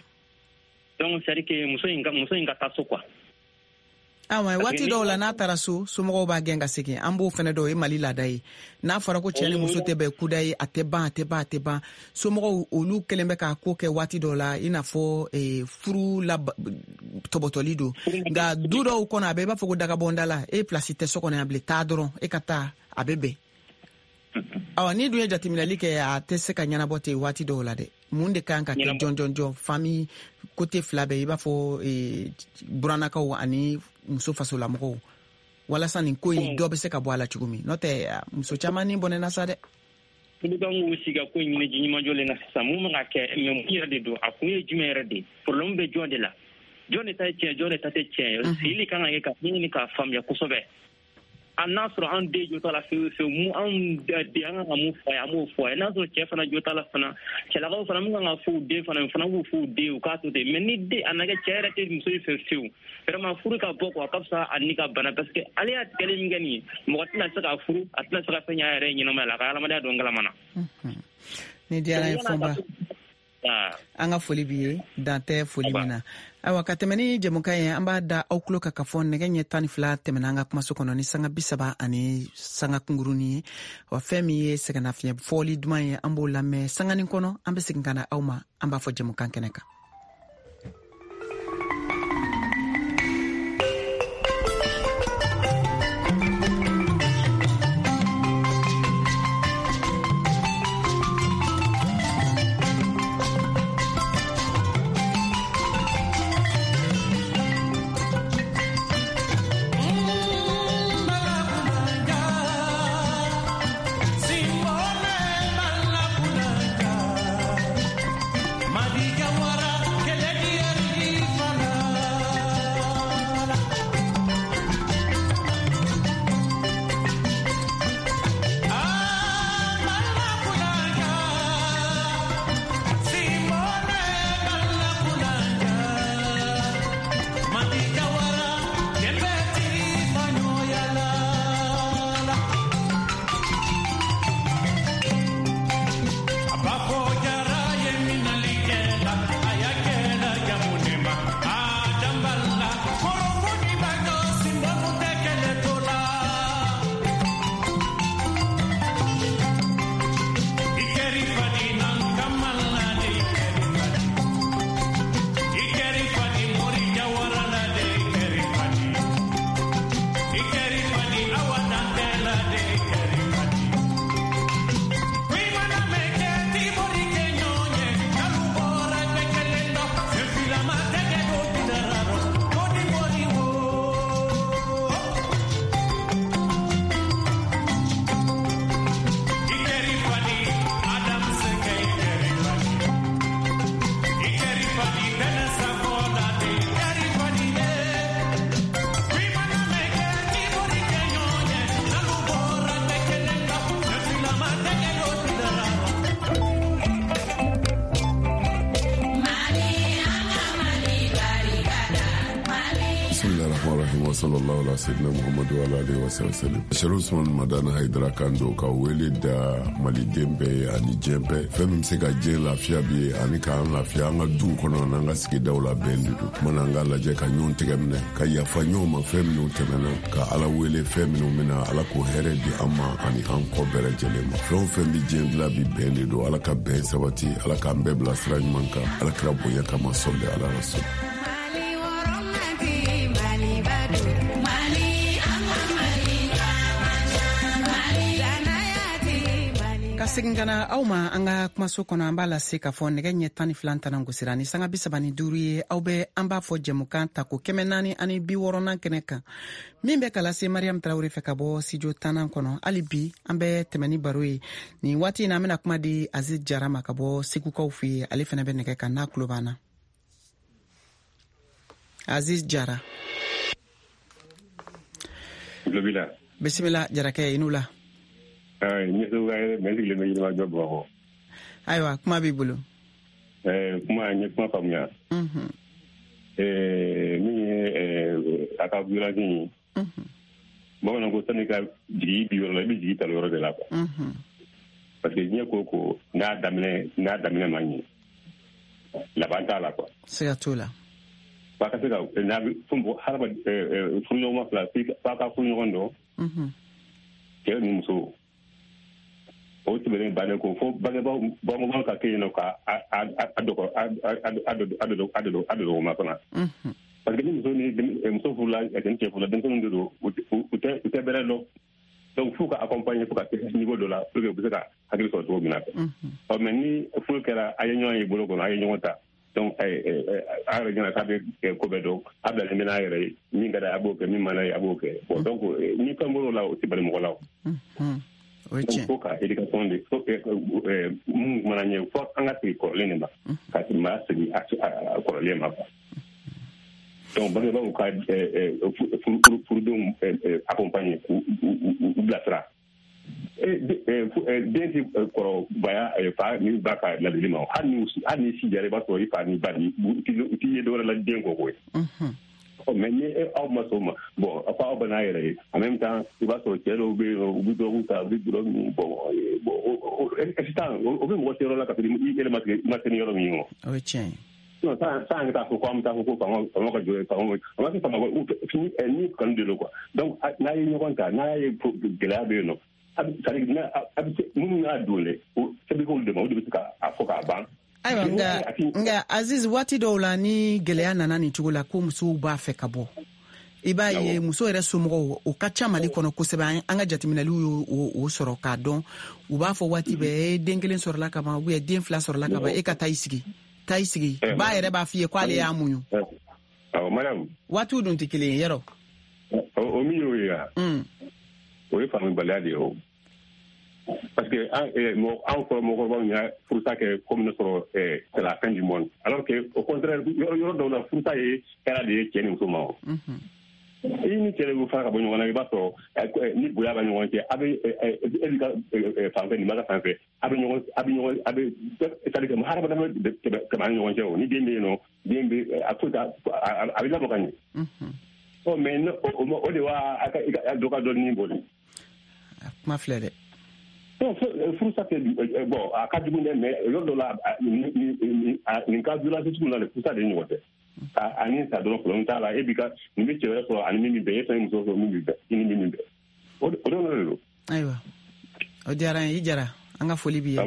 donc c'est à dire que muso in ka taa so quoi awa waati dɔw la n'a taara so somɔgɔw b'a gɛn ka segin an b'o fɛnɛ dɔw ye mali laada ye n'a fɔra ko cɛ ni muso tɛ bɛn kuda ye a tɛ ban somɔgɔw olu kelen bɛ k'a ko kɛ waati dɔw la i n'a fɔ furu la tɔbɔtɔli don nka du dɔw kɔnɔ a bɛ i b'a fɔ ko dagabɔnda la e place tɛ so kɔnɔ yan bilen taa dɔrɔn e ka taa a bɛ bɛn awa ni dun ye jateminɛli kɛ a tɛ se ka ɲɛnabɔ ten waati dɔw la dɛ mun de kan ka kɛ jɔnjɔnjɔn famille côté fila bɛɛ i b'a fɔ buranakaw ani muso fasolamɔgɔw walasa nin ko in dɔ bɛ se ka bɔ a la cogo min n'o tɛ muso caman ni bɔnɛna sa dɛ olu kan k'u sigi ka ko in ɲini jiɲumanjɔlen na sisan mun bɛ ka kɛ mais mun yɛrɛ de don a kun ye jumɛn yɛrɛ de problème bɛ jɔn de la jɔn de ta ye tiɲɛ jɔn de ta tɛ tiɲɛ sigili kan ka kɛ ka ɲini k'a faamuya kosɛbɛ a n'a sɔrɔ an den jo t'a la fewu mun an den an kan ka mun fɔ a ye an b'o fɔ a ye n'a sɔrɔ cɛ fana jo t'a la fana cɛlakaw fana min kan ka fɔ u den fana b'u fɔ u den u k'a to ten mais ni den a na kɛ cɛ yɛrɛ tɛ muso in fɛ fewu vraiment furu ka bɔ quoi a ka fisa a ni ka bana parce que ale y'a tigɛli min kɛ nin ye mɔgɔ tɛna se ka furu a tɛna se ka fɛn ɲɛ a yɛrɛ ye ɲɛnamaya la a ka adamadenya dɔn galama na ni diyara ye fɔnba an ka foli b'i ye dan tɛ foli min na ayiwa ka tɛmɛ ni jɛmukan ye an b'a da aw tulo ka fɔ nɛgɛ ɲɛ 12 tɛmɛna an ka kumaso kɔnɔ ni sanga 30 ani sanga kungurunin ye wa fɛn min ye sɛgɛnnafiɲɛ fɔli duman ye an b'o lamɛn sanganin kɔnɔ an bɛ segin ka na aw ma an b'a fɔ jɛmukan kɛnɛ kan Madika wara sallallahu alaihi wasallam Muhammadu wa alihi wasallam. Sharusman Madana Haidara Kando ka wele da Mali Dembe ani Jembe fem se ka je lafiya bi ani ka lafiya nga du kono na nga sigi dawla bendu mana nga la je ka nyon tegamne ka ya fanyo ma fem no temena ka ala wele fem no mina ala ko here di amma ani an ko bere jelema fem bi jendla bi bendu ala ka ben sabati ala ka mbebla sraj manka ala kra boya kama solde ala rasul. Ka segin kana aw ma an ka kumaso kɔnɔ an b'a lase k'a fɔ nɛgɛ ɲɛ 12 gosira ni sanga 35 ye aw bɛ an b'a fɔ jɛmukan ta ko 460 ani 60 kɛnɛ kan min bɛ ka lase Mariam Tarawele fɛ ka bɔ studio 10 kɔnɔ hali bi an bɛ tɛmɛ ni baro ye ni waati in na an bɛna kuma di Aziz Jara ma ka bɔ Segukaw fɛ yen ale fana bɛ nɛgɛ kan n'a tulo b'an na. Aziz Jara bisimila Jarakɛ i n'u la. Ayiwa kuma b'i bolo. Kuma n ye kuma faamuya. Min ye a ka violence ye. Bamananw ko sani ka jigi bi yɔrɔ la i bɛ jigi ta yɔrɔ de la quoi. Parce que diɲɛ ko n'a daminɛ man ɲɛ laban t'a la quoi. Siga t'o la. F'a ka se ka n'a bɛ hadamaden furuɲɔgɔnma fila f'a ka furuɲɔgɔn dɔn. Cɛ ni muso. O tɛmɛnen bannen ko fo bangebaaw ka kɛ yen nɔ ka a dogo ma fana. Parce que ni muso furula ni cɛ furula denmisɛnninw de don u tɛ bɛrɛ dɔn donc f'u ka accompagner fo ka se niveau dɔ la pour que u bɛ se ka hakili sɔrɔ cogo min na. Mais ni furu kɛra a ye ɲɔgɔn ye bolo kɔnɔ a ye ɲɔgɔn ta donc a yɛrɛ ɲɛna k'a bɛ ko bɛɛ dɔn a bilalen bɛ n'a yɛrɛ ye min ka d'a ye a b'o kɛ min man d'a ye a b'o kɛ bon donc ni fɛn bɔr'o la o tɛ bali mɔgɔ la o. Fo ka éducation de mun mana ɲɛ fo an ka sigi kɔrɔlen de ma ka maa sigi a kɔrɔlen ma quoi donc bangebaaw ka furudenw accompagner k'u bilasira den tɛ kɔrɔbaya fa ni ba ka ladili ma hali ni si jara i b'a sɔrɔ i fa ni ba ni u t'i ye dɔwɛrɛ la den kɔ koyi. Mais ni aw ma sɔn ma bon a fɔ aw bɛ n'a yɛrɛ ye en même temps i b'a sɔrɔ cɛ dɔw bɛ yen nɔ u bɛ dɔrɔgu ta u bɛ dɔrɔgu bon sisan o bɛ mɔgɔ se yɔrɔ la ka sɔrɔ i yɛrɛ ma se ni yɔrɔ min ye o. O ye tiɲɛ ye. Non san ka taa fɔ ko an bɛ taa fɔ ko fanga ka jɔ ye fanga a ma se fanga ni kanu de don quoi donc n'a ye ɲɔgɔn ta n'a ye gɛlɛya bɛ yen nɔ a bɛ se minnu y'a don dɛ sɛbɛnniw de ma o de bɛ se k'a fɔ k'a ban. Ayiwa nga Aziz waati dɔw la ni gɛlɛya nana nin cogo la ko musow b'a fɛ ka bɔ i b'a ye muso yɛrɛ somɔgɔw o ka ca Mali kɔnɔ kosɛbɛ an ka jateminɛliw y'o sɔrɔ k'a dɔn u b'a fɔ waati bɛɛ den kelen sɔrɔla ka ban ou den fila sɔrɔla ka ban e ka taa i sigi ba yɛrɛ b'a f'i ye k'ale y'a muɲu waatiw dun tɛ kelen ye yɛrɛ o min y'o ye o ye faamuyabaliya de ye o. Parce que anw fɔlɔ mɔgɔkɔrɔbaw y'a furusa kɛ comme ne sɔrɔ c'est la fin du monde alors que au contraire yɔrɔ dɔw la furusa ye hɛrɛ de ye cɛ ni muso ma o. I ni cɛ de bɛ fara ka bɔ ɲɔgɔn na i b'a sɔrɔ ni bonya bɛ ɲɔgɔn cɛ a bɛ e ka fan fɛ nin b'a ka fan fɛ a bɛ c'est-à-dire que hadamaden bɛ tɛmɛ an ni ɲɔgɔn cɛ o ni den bɛ yen nɔ den bɛ a bɛ labɔ ka ɲɛ. Mais o de b'a dɔ ka dɔ ni boli. Kuma filɛ dɛ. Furusa tɛ bon a ka jugu dɛ mais yɔrɔ dɔ la nin ka violence sugu la furusa de ɲɔgɔn tɛ ani ta dɔrɔn problème t'a la e bi ka nin bɛ cɛ wɛrɛ sɔrɔ ani min bɛ bɛn e fana muso sɔrɔ min bɛ bɛn i ni min bɛ bɛn o dɔrɔn de don. Ayiwa o diyara n ye i Jara an ka foli b'i ye.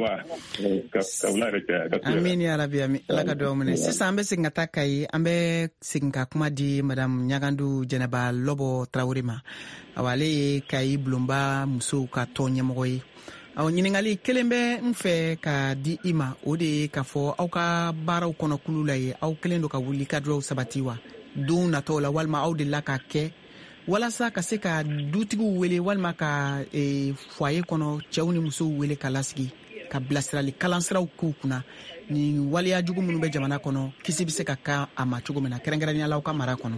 Amin ya rabi ala ka dugawu minɛ sisan an bɛ segin ka taa Kayi an bɛ segin ka kuma di madame Ɲagandu Jɛnɛba Lɔbɔ Tarawele ma awɔ ale ye Kayi Bulonba musow ka tɔn ɲɛmɔgɔ ye. Ɲininkali kelen bɛ n fɛ ka di i ma o de ye k'a fɔ aw ka baaraw kɔnɔ kulu la ye aw kelen don ka wuli cadrew sabati wa don natɔw la walima aw delila ka kɛ walasa ka se ka dutigiw wele walima ka foyer kɔnɔ cɛw ni musow wele ka lasigi ka bilasirali kalansiraw k'u kunna ni waliya jugu minnu bɛ jamana kɔnɔ kisi bɛ se ka kan a ma cogo min na kɛrɛnkɛrɛnnenya la aw ka mara kɔnɔ.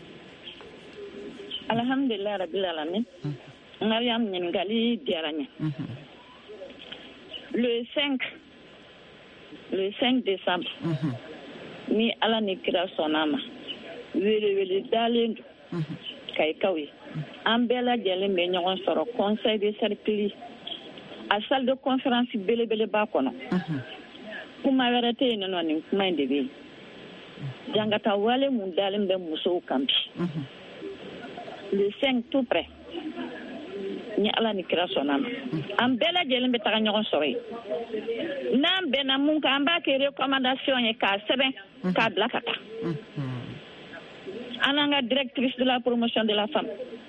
Alhamdulillah rabbil alamin. Mariam ɲininkali diyara n ye. Le 5 décembre ni ala ni kira sɔnna ma wele dalen don Kaikaw ye an bɛɛ lajɛlen bɛ ɲɔgɔn sɔrɔ conseil de cercle a salle de conférence belebeleba kɔnɔ kuma wɛrɛ tɛ yen nɔ nin kuma in de bɛ yen jangata wale mun dalen bɛ musow kan bi le 5 tout près ni ala ni kira sɔnna ma an bɛɛ lajɛlen bɛ taga ɲɔgɔn sɔrɔ yen n'an bɛnna mun kan an b'a kɛ recommandation ye k'a sɛbɛn k'a bila ka taa an n'an ka directrice de la promotion de la femme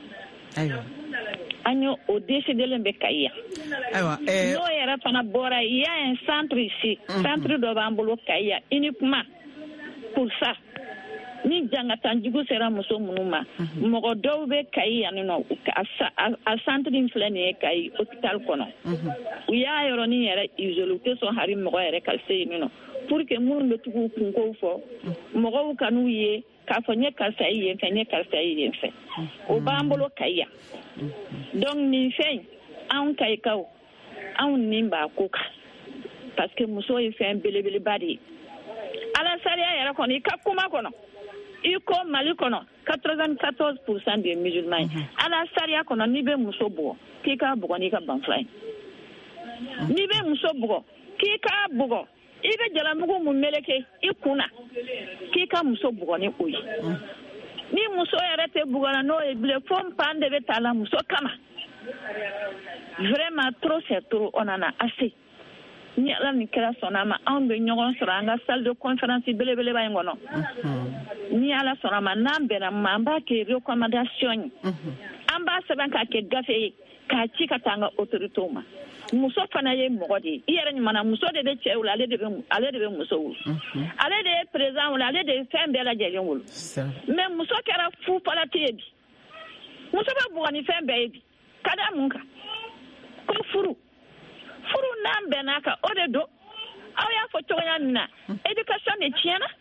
an y'o décidelen bɛ Kayi yan n'o yɛrɛ fana bɔra il y a un centre ici centre dɔ b'an bolo Kayi yan uniquement pour ça ni jangatanjugu sera muso minnu ma mɔgɔ dɔw bɛ Kayi yan nɔ a centre in filɛ nin ye Kayi hôpital kɔnɔ u y'a yɔrɔnin yɛrɛ isolé u tɛ sɔn hari mɔgɔ yɛrɛ ka se yen nɔ pour que minnu bɛ tugu kunkow fɔ mɔgɔw kan'u ye k'a fɔ n ye karisa ye yen fɛ n ye karisa ye yen fɛ o b'an bolo Kayi yan donc nin fɛn anw Kayikaw anw nin b'a ko kan parce que muso ye fɛn belebeleba de ye ala sariya yɛrɛ kɔnɔ i ka kuma kɔnɔ i ko Mali kɔnɔ 94% des musulmans ala sariya kɔnɔ n'i bɛ muso bugɔ k'i k'a bugɔ n'i ka banfula ye n'i bɛ muso bugɔ k'i k'a bugɔ i bɛ jalamugu mun meleke i kunna k'i ka muso bugɔ ni o ye ni muso yɛrɛ tɛ bugɔla n'o ye bilen fo pan de bɛ taa la muso kama vraiment trop c'est trop on en a assez ni ala ni kira sɔnna ma anw bɛ ɲɔgɔn sɔrɔ an ka salle de conférence belebeleba in kɔnɔ ni ala sɔnna ma n'an bɛnna ma an b'a kɛ recommandation ye an b'a sɛbɛn k'a kɛ gafe ye k'a ci ka taa an ka autoritéw ma muso fana ye mɔgɔ de ye i yɛrɛ ɲuman na muso de bɛ cɛ wolo ale de bɛ muso wolo ale de ye président wolo ale de ye fɛn bɛɛ lajɛlen wolo mais muso kɛra fu palati ye bi muso bɛ bugɔ ni fɛn bɛɛ ye bi ka da mun kan ko furu n'an bɛnna kan o de don aw y'a fɔ cogoya min na éducation de tiɲɛna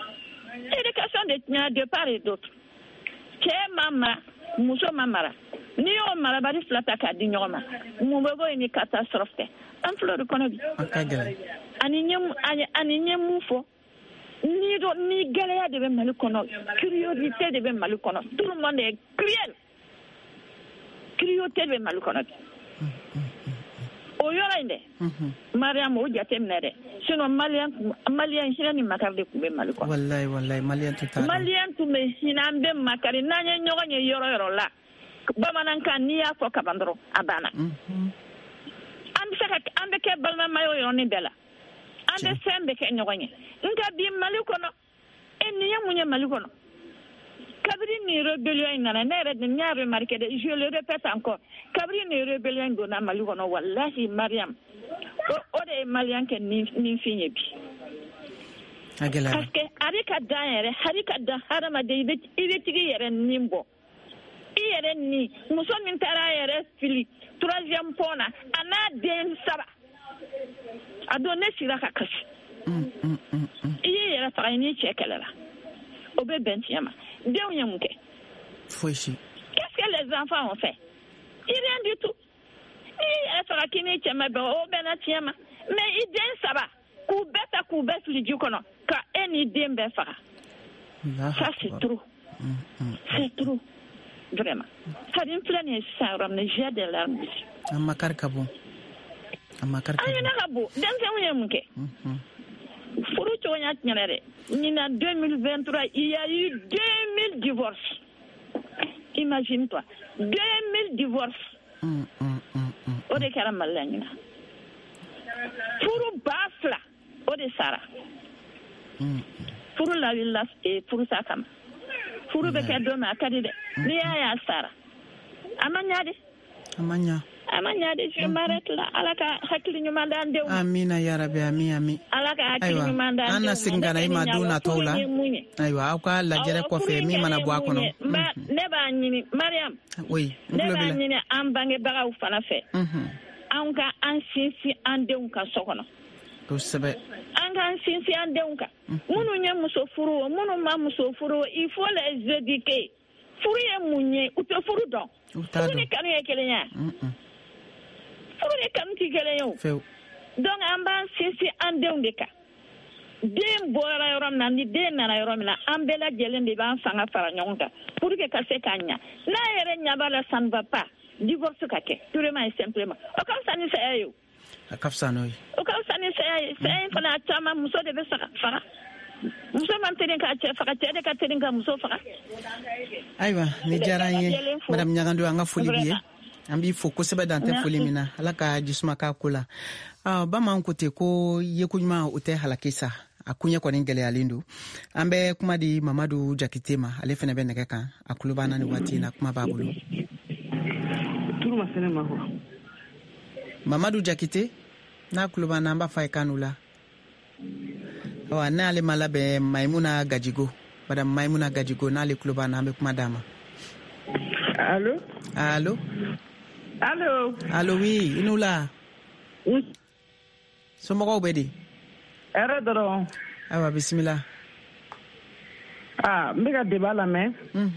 de part et d'autre cɛ ma mara muso ma mara n'i y'o marabali fila ta k'a di ɲɔgɔn ma mun bɛ bɔ yen ni catastrophe tɛ an filɛ de kɔnɔ bi ani ɲɛ mun fɔ ni gɛlɛya de bɛ Mali kɔnɔ curiosité de bɛ Mali kɔnɔ tout le monde est curiosité de bɛ Mali kɔnɔ bi o yɔrɔ in dɛ Mariam o jate minɛ dɛ sinon maliyɛn hinɛ ni makari de tun bɛ Mali kɔnɔ wallahi maliyɛn tun bɛ hinɛ an bɛ makari n'an ye ɲɔgɔn ye yɔrɔ la bamanankan n'i y'a fɔ kaban dɔrɔn a banna an bɛ kɛ balimamaya o yɔrɔnin bɛɛ la an bɛ fɛn bɛɛ kɛ ɲɔgɔn ye nka bi Mali kɔnɔ nin ye mun ye Mali kɔnɔ kabiri ni rébellion in nana ne yɛrɛ n y'a remarqué de je le répète encore kabiri ni rébellion in donna Mali kɔnɔ wallahi Mariam o de ye maliyɛn kɛ nin fin ye bi parce que ale ka dan yɛrɛ hali ka dan hadamaden i bɛ tigi yɛrɛ nin bɔ i yɛrɛ nin muso min taara a yɛrɛ fili 3e pont na a n'a den 3 a don ne sira ka kasi i y'i yɛrɛ faga i n'i cɛ kɛlɛla o bɛ bɛn tiɲɛ ma denw ye mun kɛ fosi qu'est-ce que les enfants ont fait rien du tout i y'i yɛrɛ faga k'i n'i cɛ ma bɛn o bɛnna tiɲɛ ma mais i den 3 k'u bɛɛ ta k'u bɛɛ fili ji kɔnɔ ka e n'i den bɛɛ faga ça c'est trop c'est trop vraiment hadi n filɛ nin ye sisan yɔrɔ min j'ai des larmes ici an makari ka bon an ɲɛna ka bon denmisɛnw ye mun kɛ furu cogoya tiɲɛna dɛ ɲina 2023 il y a eu 2000 divorces imagine-toi 2000 divorces o de kɛra Mali la ɲina furu 2,000 o de sara furu la wulila furu sa kama furu bɛ kɛ don min a ka di dɛ n'i y'a ye a sara a ma ɲa de a ma ɲa de je m'arrête là ala ka hakili ɲuman d'an denw amina yarabi ami ala ka hakili ɲuman d'an denw an na segin ka na i ma don nataw la ayiwa aw ka lajɛrɛ kɔfɛ min mana bɔ a kɔnɔ ne b'a ɲini Mariam ne b'a ɲini an bangebagaw fana fɛ an ka an sinsin an denw ka so kɔnɔ kosɛbɛ an k'an sinsin an denw kan minnu ye muso furu o minnu ma muso furu o il faut les éduquer furu ye mun ye u tɛ furu dɔn furu ni kanu ye kelen ye furu ni kanu tɛ kelen ye o donc an b'an sinsin an denw de kan den bɔra yɔrɔ min na ni den nana yɔrɔ min na an bɛɛ lajɛlen de b'an fanga fara ɲɔgɔn kan pour que ka se k'a ɲa n'a yɛrɛ ɲa b'a la ça ne va pas divorce ka kɛ purement et simplement o ka fisa ni saya ye o. A ka fisa n'o ye. O ka fisa ni saya ye saya in fana caman muso de bɛ faga muso man teli k'a cɛ faga cɛ de ka teli ka muso faga. Ayiwa ni diyara an ye madame Ɲagando an ka foli b'i ye an b'i fo kosɛbɛ dan tɛ foli min na ala ka jisuma k'a ko la bamanan ko ten ko yekoɲuman o tɛ halaki sa a kuɲɛ kɔni gɛlɛyalen don an bɛ kuma di Mamadu Jakite ma ale fana bɛ nɛgɛ kan a tulo b'an na ni waati in na kuma b'a bolo. Mamadu Jakite n'a tulo b'an na an b'a fɔ a ye kan la n'ale ma labɛn Maimuna Gajigo madame Maimuna Gajigo n'ale tulo b'an na an bɛ kuma d'a ma. Allo allo allo allo oui i n'u la somɔgɔw bɛ di hɛrɛ dɔrɔn ayiwa bisimila n bɛ ka débat lamɛn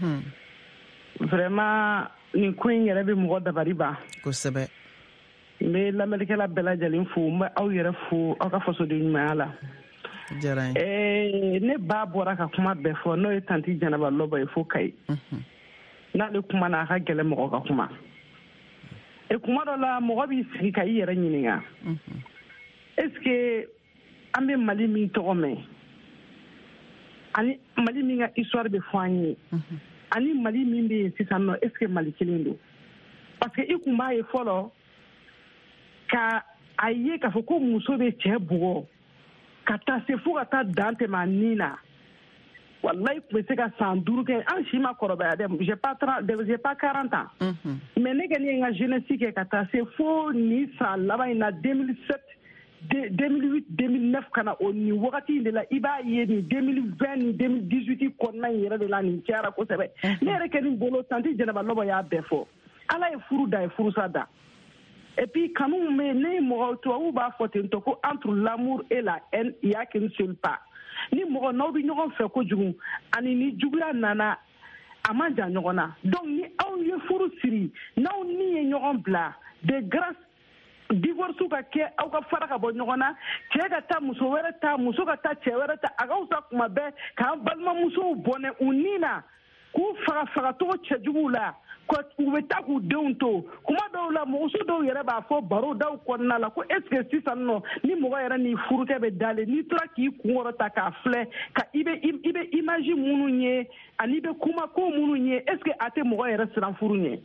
vraiment nin ko in yɛrɛ bɛ mɔgɔ dabari ban kosɛbɛ n bɛ lamɛnnikɛla bɛɛ lajɛlen fo n bɛ aw yɛrɛ fo aw ka fasoden ɲumanya la diyara n ye ne ba bɔra ka kuma bɛɛ fɔ n'o ye tanti Janaba Lɔbɔ ye fo Kayi n'ale kuma na a ka gɛlɛn mɔgɔ ka kuma kuma dɔ la mɔgɔ b'i sigi ka i yɛrɛ ɲininka est-ce que an bɛ Mali min tɔgɔ mɛn ani Mali min ka histoire bɛ fɔ an ye ani Mali min bɛ yen sisan nɔ est-ce que Mali kelen don parce que i kun b'a ye fɔlɔ ka a ye k'a fɔ ko muso bɛ cɛ bugɔ ka taa se fo ka taa dan tɛmɛ a nin na wallahi tun bɛ se ka san 5 kɛ an si ma kɔrɔbaya dɛ j'ai pas 40 ans mais ne kɔni ye n ka jeunesse kɛ ka taa se fo nin san laban in na 2007 2008 2009 kana o nin wagati in de la i b'a ye nin 2020 ni 2018 kɔnɔna in yɛrɛ de la nin cayara kosɛbɛ ne yɛrɛ kɛni bolo tanti Janaba Lɔbɔ y'a bɛɛ fɔ ala ye furu da ye furusa da et puis kanu mais ne mɔgɔ tubabu b'a fɔ ten tɔ ko entre l'amour et la haine il y a qu'un seul pas ni mɔgɔ n'aw bɛ ɲɔgɔn fɛ kojugu ani ni juguya nana a man jan ɲɔgɔn na donc ni aw ye furu siri n'aw ni ye ɲɔgɔn bila de grâce divorce ka kɛ aw ka fara ka bɔ ɲɔgɔn na cɛ ka taa muso wɛrɛ ta muso ka taa cɛ wɛrɛ ta a ka fisa kuma bɛɛ k'an balimamusow bɔnɛ u ni na k'u faga cogo cɛjuguw la u bɛ taa k'u denw to kuma dɔw la muso dɔw yɛrɛ b'a fɔ baro daw kɔnɔna la ko est ce que sisan nɔ ni mɔgɔ yɛrɛ ni furukɛ bɛ dalen n'i tora k'i kunkɔrɔ ta k'a filɛ ka i bɛ image minnu ye ani i bɛ kuma ko minnu ye est ce que a tɛ mɔgɔ yɛrɛ siran furu ɲɛ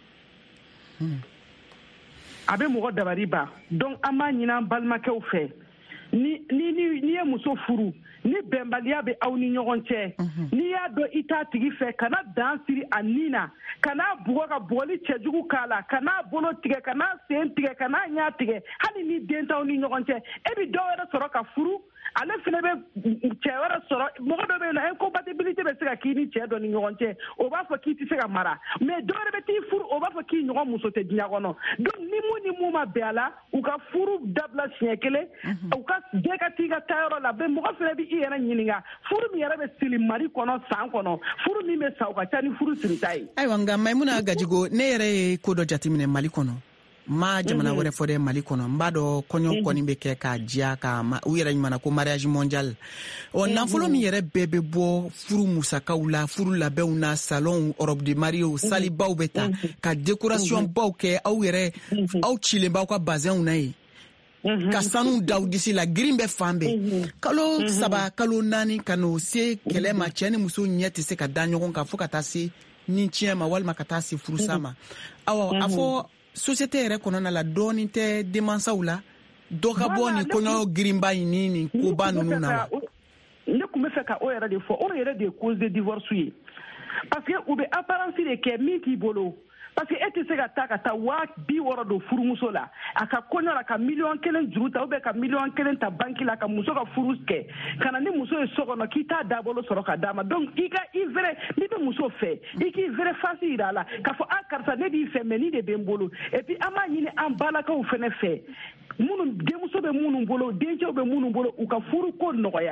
a bɛ mɔgɔ dabari ban donc an b'a ɲini an balimakɛw fɛ ni ye muso furu ni bɛnbaliya bɛ aw ni ɲɔgɔn cɛ n'i y'a dɔn i t'a tigi fɛ kana dan siri a nin na kana bugɔ ka bugɔli cɛjugu k'a la kana bolo tigɛ kana sen tigɛ kana ɲɛ tigɛ hali ni den t'aw ni ɲɔgɔn cɛ e bɛ dɔ wɛrɛ sɔrɔ ka furu ale fana bɛ cɛ wɛrɛ sɔrɔ mɔgɔ dɔ bɛ yen nɔ incompatibilité bɛ se ka k'i ni cɛ dɔ ni ɲɔgɔn cɛ o b'a fɔ k'i tɛ se ka mara mais dɔ wɛrɛ bɛ t'i furu o b'a fɔ k'i ɲɔgɔn muso tɛ diɲɛ kɔnɔ donc ni mun ma bɛn a la u ka furu dabila siɲɛ kelen u ka bɛɛ ka t'i ka taa yɔrɔ la mɔgɔ fana bɛ i yɛrɛ ɲininka furu min yɛrɛ bɛ siri Mali kɔnɔ san kɔnɔ furu min bɛ sa o ka ca ni furu sirita ye. ayiwa nka Maimuna Gajigo ne yɛrɛ ye ko dɔ jateminɛ Mali kɔnɔ ma jamana wɛrɛ fɔ dɛ Mali kɔnɔ n b'a dɔn kɔɲɔ kɔni bɛ kɛ k'a diya u yɛrɛ ɲuman ko mariage mondial nafolo min yɛrɛ bɛɛ bɛ bɔ furu musakaw la furu labɛnw na salon robe de mariée salibaw bɛ ta ka décoration baw kɛ aw cilen b'aw ka bazɛnw na ye ka sanu daw disi la girin bɛ fan bɛɛ kalo 3 kalo 4 ka n'o se kɛlɛ ma cɛ ni muso ɲɛ tɛ se ka da ɲɔgɔn kan fo ka taa se ni tiɲɛ ma walima ka taa se furusa ma a fɔ société yɛrɛ kɔnɔna la dɔɔnin tɛ denmansaw la dɔ ka bɔ ni kɔɲɔ girinba in ni nin koba ninnu na wa. ne tun bɛ fɛ ka o yɛrɛ de fɔ o yɛrɛ de ye cause de divorce ye parce que u bɛ apparence de kɛ min t'i bolo parce que e tɛ se ka taa 60 don furumuso la a ka kɔɲɔ la ka 1,000,000 juru ta ou bien ka 1,000,000 ta banque la ka muso ka furu kɛ ka na ni muso ye so kɔnɔ k'i t'a dabolo sɔrɔ ka d'a ma donc i vrai n'i bɛ muso fɛ i k'i vrai face yira a la k'a fɔ karisa ne b'i fɛ mais ni de bɛ n bolo et puis an b'a ɲini an balakaw fana fɛ denmuso bɛ minnu bolo dencɛw bɛ minnu bolo u ka furu ko nɔgɔya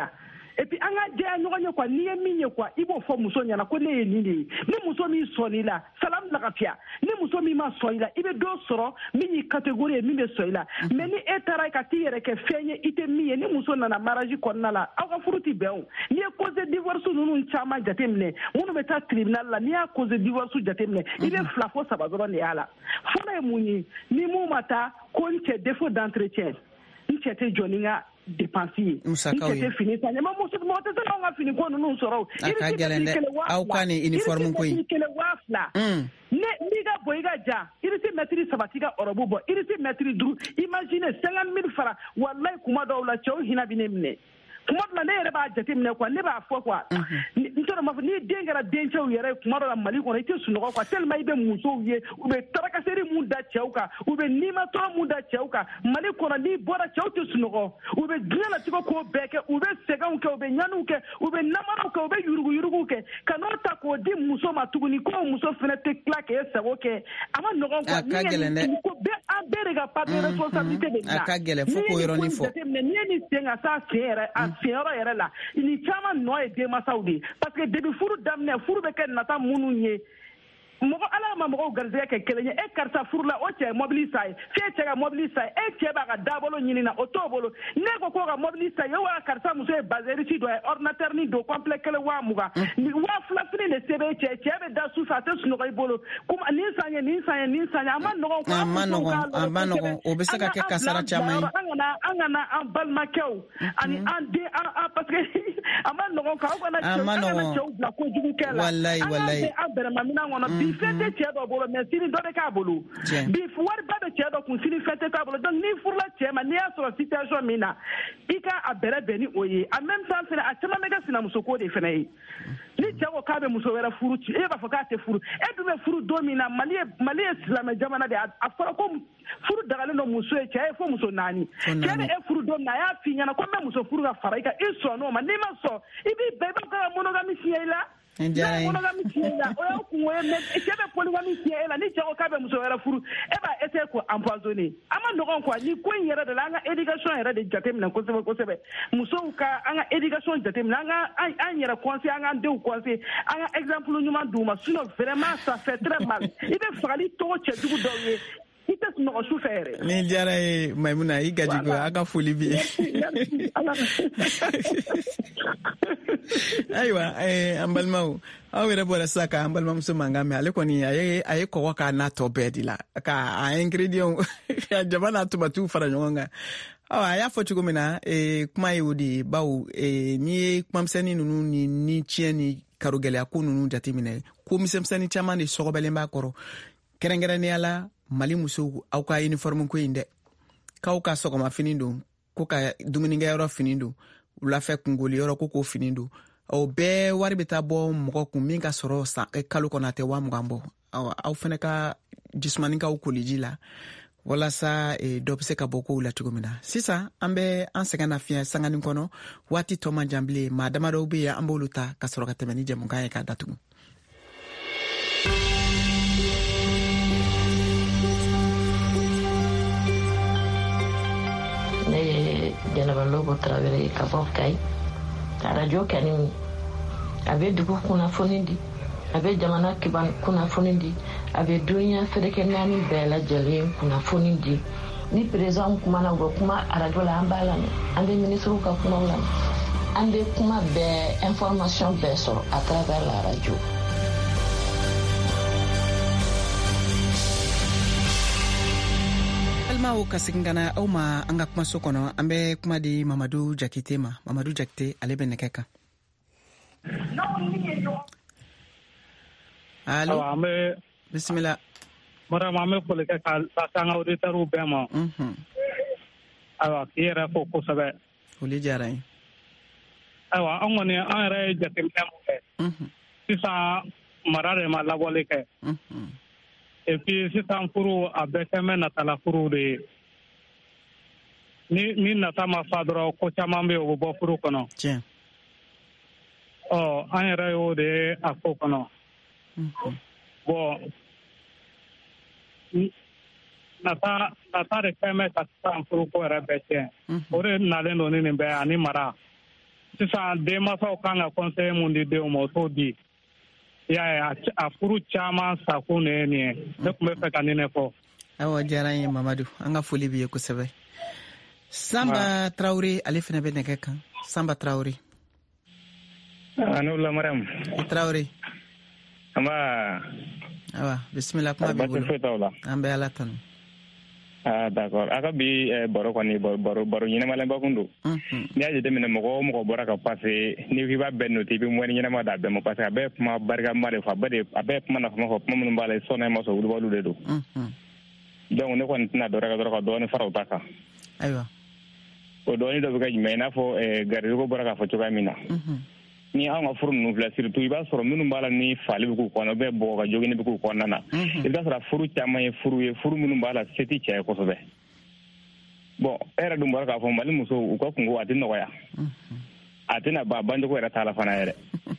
et puis anga je ɲɔgɔn quoi ni ye min ye quoi i b'o fɔ muso ɲɛna ko ne ye nin de ye ni muso min sɔnni la salam lagafiya ni muso min ma sɔn i la i bɛ dɔ sɔrɔ min y'i catégorie ye min bɛ sɔn i la mais ni e taara ka t'i yɛrɛ kɛ fɛn ye i tɛ min ye ni muso nana mariage kɔnɔna la aw ka furu ti bɛn o n'i ye cause de divorce ninnu caman jateminɛ minnu bɛ taa tribunal la n'i y'a cause de divorce jateminɛ i bɛ 2 fɔ 3 dɔrɔn de y'a la fɔlɔ ye mun ye ni mun ma taa ko n cɛ défaut d'entretien n cɛ tɛ jɔ ni n ka dépense ye n cɛ tɛ fini san ɲama mɔgɔ tɛ se k'anw ka fini ko ninnu sɔrɔ o a ka gɛlɛn dɛ aw ka nin uniforme ko in n'i ka bɔ i ka ja i bɛ se mètre 3 k'i ka robe bɔ i bɛ se mètre 5 imagine 50 000 fara wallahi kuma dɔw la cɛw hinɛ bɛ ne minɛ kuma dɔ la ne yɛrɛ b'a jateminɛ quoi ne b'a fɔ quoi n tɔra m'a fɔ ni den kɛra dencɛw yɛrɛ kuma dɔ la Mali kɔnɔ i tɛ sunɔgɔ quoi tellement i bɛ musow ye u bɛ tarakaseri mun da cɛw kan u bɛ nimatɔ mun da cɛw kan Mali kɔnɔ n'i bɔra cɛw tɛ sunɔgɔ u bɛ diɲɛ latigɛ ko bɛɛ kɛ u bɛ sɛgɛnw kɛ u bɛ ɲaniw kɛ u bɛ namaraw kɛ u bɛ yuruguyuruguw kɛ ka n'o ta k'o di muso ma tuguni ko muso fana tɛ tila k'e sago kɛ a ma nɔgɔn quoi a ka gɛlɛn dɛ an bɛɛ de ka part de responsabilité bɛ nin na a ka gɛlɛn fo k'o yɔrɔnin fɔ n'i ye nin sen ka s'a sen yɛrɛ fiɲɛyɔrɔ yɛrɛ la ni caman nɔ ye denmasaw de parce que depuis furu daminɛ furu bɛ kɛ nata minnu ye mɔgɔ ala ma mɔgɔw garisɛgɛ kɛ kelen ye e karisa furu la o cɛ ye mobili sa ye f'e cɛ ka mobili sa ye e cɛ b'a ka dabolo ɲini na o t'o bolo ne ko k'o ka mobili sa ye wa karisa muso ye bazɛrisi dɔ ye ordinateur ni don complet 120,000 2 fini de sɛbɛn e cɛ bɛ da su fɛ a tɛ sunɔgɔ i bolo nin san ye a ma nɔgɔn quoi a ma nɔgɔn o bɛ se ka kɛ kasara caman ye an kana an balimakɛw ani an den parce que a ma nɔgɔn quoi aw kana cɛw bila kojugu kɛ la wallahi an bɛrɛma minɛn kɔnɔ fɛn tɛ cɛ dɔ bolo mais sini dɔ bɛ k'a bolo bi wariba bɛ cɛ dɔ kun sini fɛn tɛ k'a bolo donc n'i furula cɛ ma n'i y'a sɔrɔ situation min na i ka a bɛrɛ bɛn ni o ye en même temps fana a caman bɛ kɛ sinamusoko de fana ye ni cɛ ko k'a bɛ muso wɛrɛ furu e b'a fɔ k'a tɛ furu e dun bɛ furu don min na Mali ye silamɛ jamana de a fɔra ko furu dagalen don muso ye cɛ ye fo muso 4 cɛ bɛ e furu don min na a y'a f'i ɲɛna ko n bɛ muso furu ka fara i kan i sɔnn'o ma n'i ma sɔn i b'i bɛɛ b'a ka monogami fiɲɛ i la monogami fiɲɛ i la o y'o kun ye mais cɛ bɛ polygami fiɲɛ e la ni cɛ ko k'a bɛ muso wɛrɛ furu e b'a essayer ko empoisonner a ma nɔgɔn quoi ni ko in yɛrɛ de la an ka éducation yɛrɛ de jateminɛ kosɛbɛ kosɛbɛ musow ka an ka éducation jateminɛ an yɛrɛ conseiller an k'an denw conseiller an ka exemple ɲuman d'u ma sinon vraiment ça fait très mal i bɛ fagali togo cɛjugu dɔw ye i tɛ sunɔgɔ su fɛ yɛrɛ ni diyara ye Maimuna i gajigo a ka foli bi ayiwa an balimaw aw yɛrɛ bɔra sisan ka an balimamuso mankan mɛn ale kɔni a ye kɔgɔ k'a n'a tɔ bɛɛ de la ka a ingrédient jaba n'a tomatiw fara ɲɔgɔn kan a y'a fɔ cogo min na kuma ye o de ye bawo n'i ye kumamisɛnnin ninnu ni tiɲɛ ni karogɛlɛya ko ninnu jateminɛ ko misɛnmisɛnnin caman de sɔgɔbɛlen b'a kɔrɔ kɛrɛnkɛrɛnnenya la Mali musow aw ka uniforme ko in dɛ k'aw ka sɔgɔma fini don ko ka dumunikɛyɔrɔ fini don wulafɛ kungoliyɔrɔ ko k'o fini don o bɛɛ wari bɛ taa bɔ mɔgɔ kun min ka sɔrɔ kalo kɔnɔ a tɛ 20,000 bɔ aw fana ka jisumanikaw koliji la walasa dɔ bɛ se ka bɔ kow la cogo min na sisan an bɛ an sɛgɛn nafiɲɛ sanganin kɔnɔ waati tɔ man jan bilen maa damadɔw bɛ yen an b'olu ta ka sɔrɔ ka tɛmɛ ni jɛmukan ye k'a datugu. Ne ye Jɛnɛba Lobo Tarawele ka bɔ Kayi radio kɛni a bɛ dugu kunnafoni di a bɛ jamana kiban kunnafoni di a bɛ dunya fɛrɛkɛ naani bɛɛ lajɛlen kunnafoni di ni président kumana u bɛ kuma radio la an b'a lamɛn an bɛ ministre ka kumaw lamɛn an bɛ kuma bɛɛ information bɛɛ sɔrɔ à travers la radio. Balimaw ka segin ka na aw ma an ka kumaso kɔnɔ an bɛ kuma di Mamadu Jakite ma Mamadu Jakite ale bɛ nɛgɛ kan. Allo an bɛ bisimila madame an bɛ foli kɛ ka an ka auditeurs bɛɛ ma ayiwa k'i yɛrɛ fo kosɛbɛ foli diyara n ye ayiwa an kɔni an yɛrɛ ye jateminɛ mun kɛ sisan mara de ma labɔli kɛ et puis sisan furu a bɛɛ kɛ mɛ natala furu de ye ni nata ma fa dɔrɔn ko caman bɛ yen o bɛ bɔ furu kɔnɔ an yɛrɛ y'o de ye a ko kɔnɔ bon nata de kɛ mɛ ka sisan furu ko yɛrɛ bɛɛ tiɲɛ o de nalen don ni nin bɛɛ ani mara sisan denmansaw kan ka conseil mun di denw ma o t'o di i y'a ye a furu caman sakun de ye nin ye ne tun bɛ fɛ ka nin de fɔ. Awa diyara n ye Mamadu an ka foli b'i ye kosɛbɛ. Samba Traoré ale fana bɛ nɛgɛ kan. Samba Traoré. Anu la Mariam. Traoré. Amba. Awa bismillah kuma b'i bolo. An bɛ Ala tanu. D'accord. Aka bi baro kɔni baro ɲɛnamalen ba kun don. N'i y'a jateminɛ mɔgɔ o mɔgɔ bɔra ka passer ni k'i b'a bɛɛ noter i bɛ moyen ɲɛnama d'a bɛɛ ma parce que a bɛɛ ye kuma barikama de fɔ a bɛɛ ye kuma nafama fɔ kuma minnu b'a la sɔnna ma sɔn wulibaliw de don. Donc ne kɔni tɛna dɔwɛrɛ kɛ dɔrɔn ka dɔɔni fara o ta kan. Ayiwa. O dɔɔni dɔ bɛ kɛ jumɛn i n'a fɔ garidigo bɔra k'a fɔ cogoya min na. Ni an ka furu ninnu filɛ surtout i b'a sɔrɔ minnu b'a la ni fali bɛ k'u kɔnɔ bɛɛ bɔgɔ ka jogini bɛ k'u kɔnɔna na i b'a sɔrɔ furu caman ye furu minnu b'a la se tɛ cɛ ye kosɛbɛ. Bon e yɛrɛ dun bɔra k'a fɔ Mali musow u ka kungo a tɛ nɔgɔya a tɛna ban bancogo yɛrɛ t'a la fana yɛrɛ.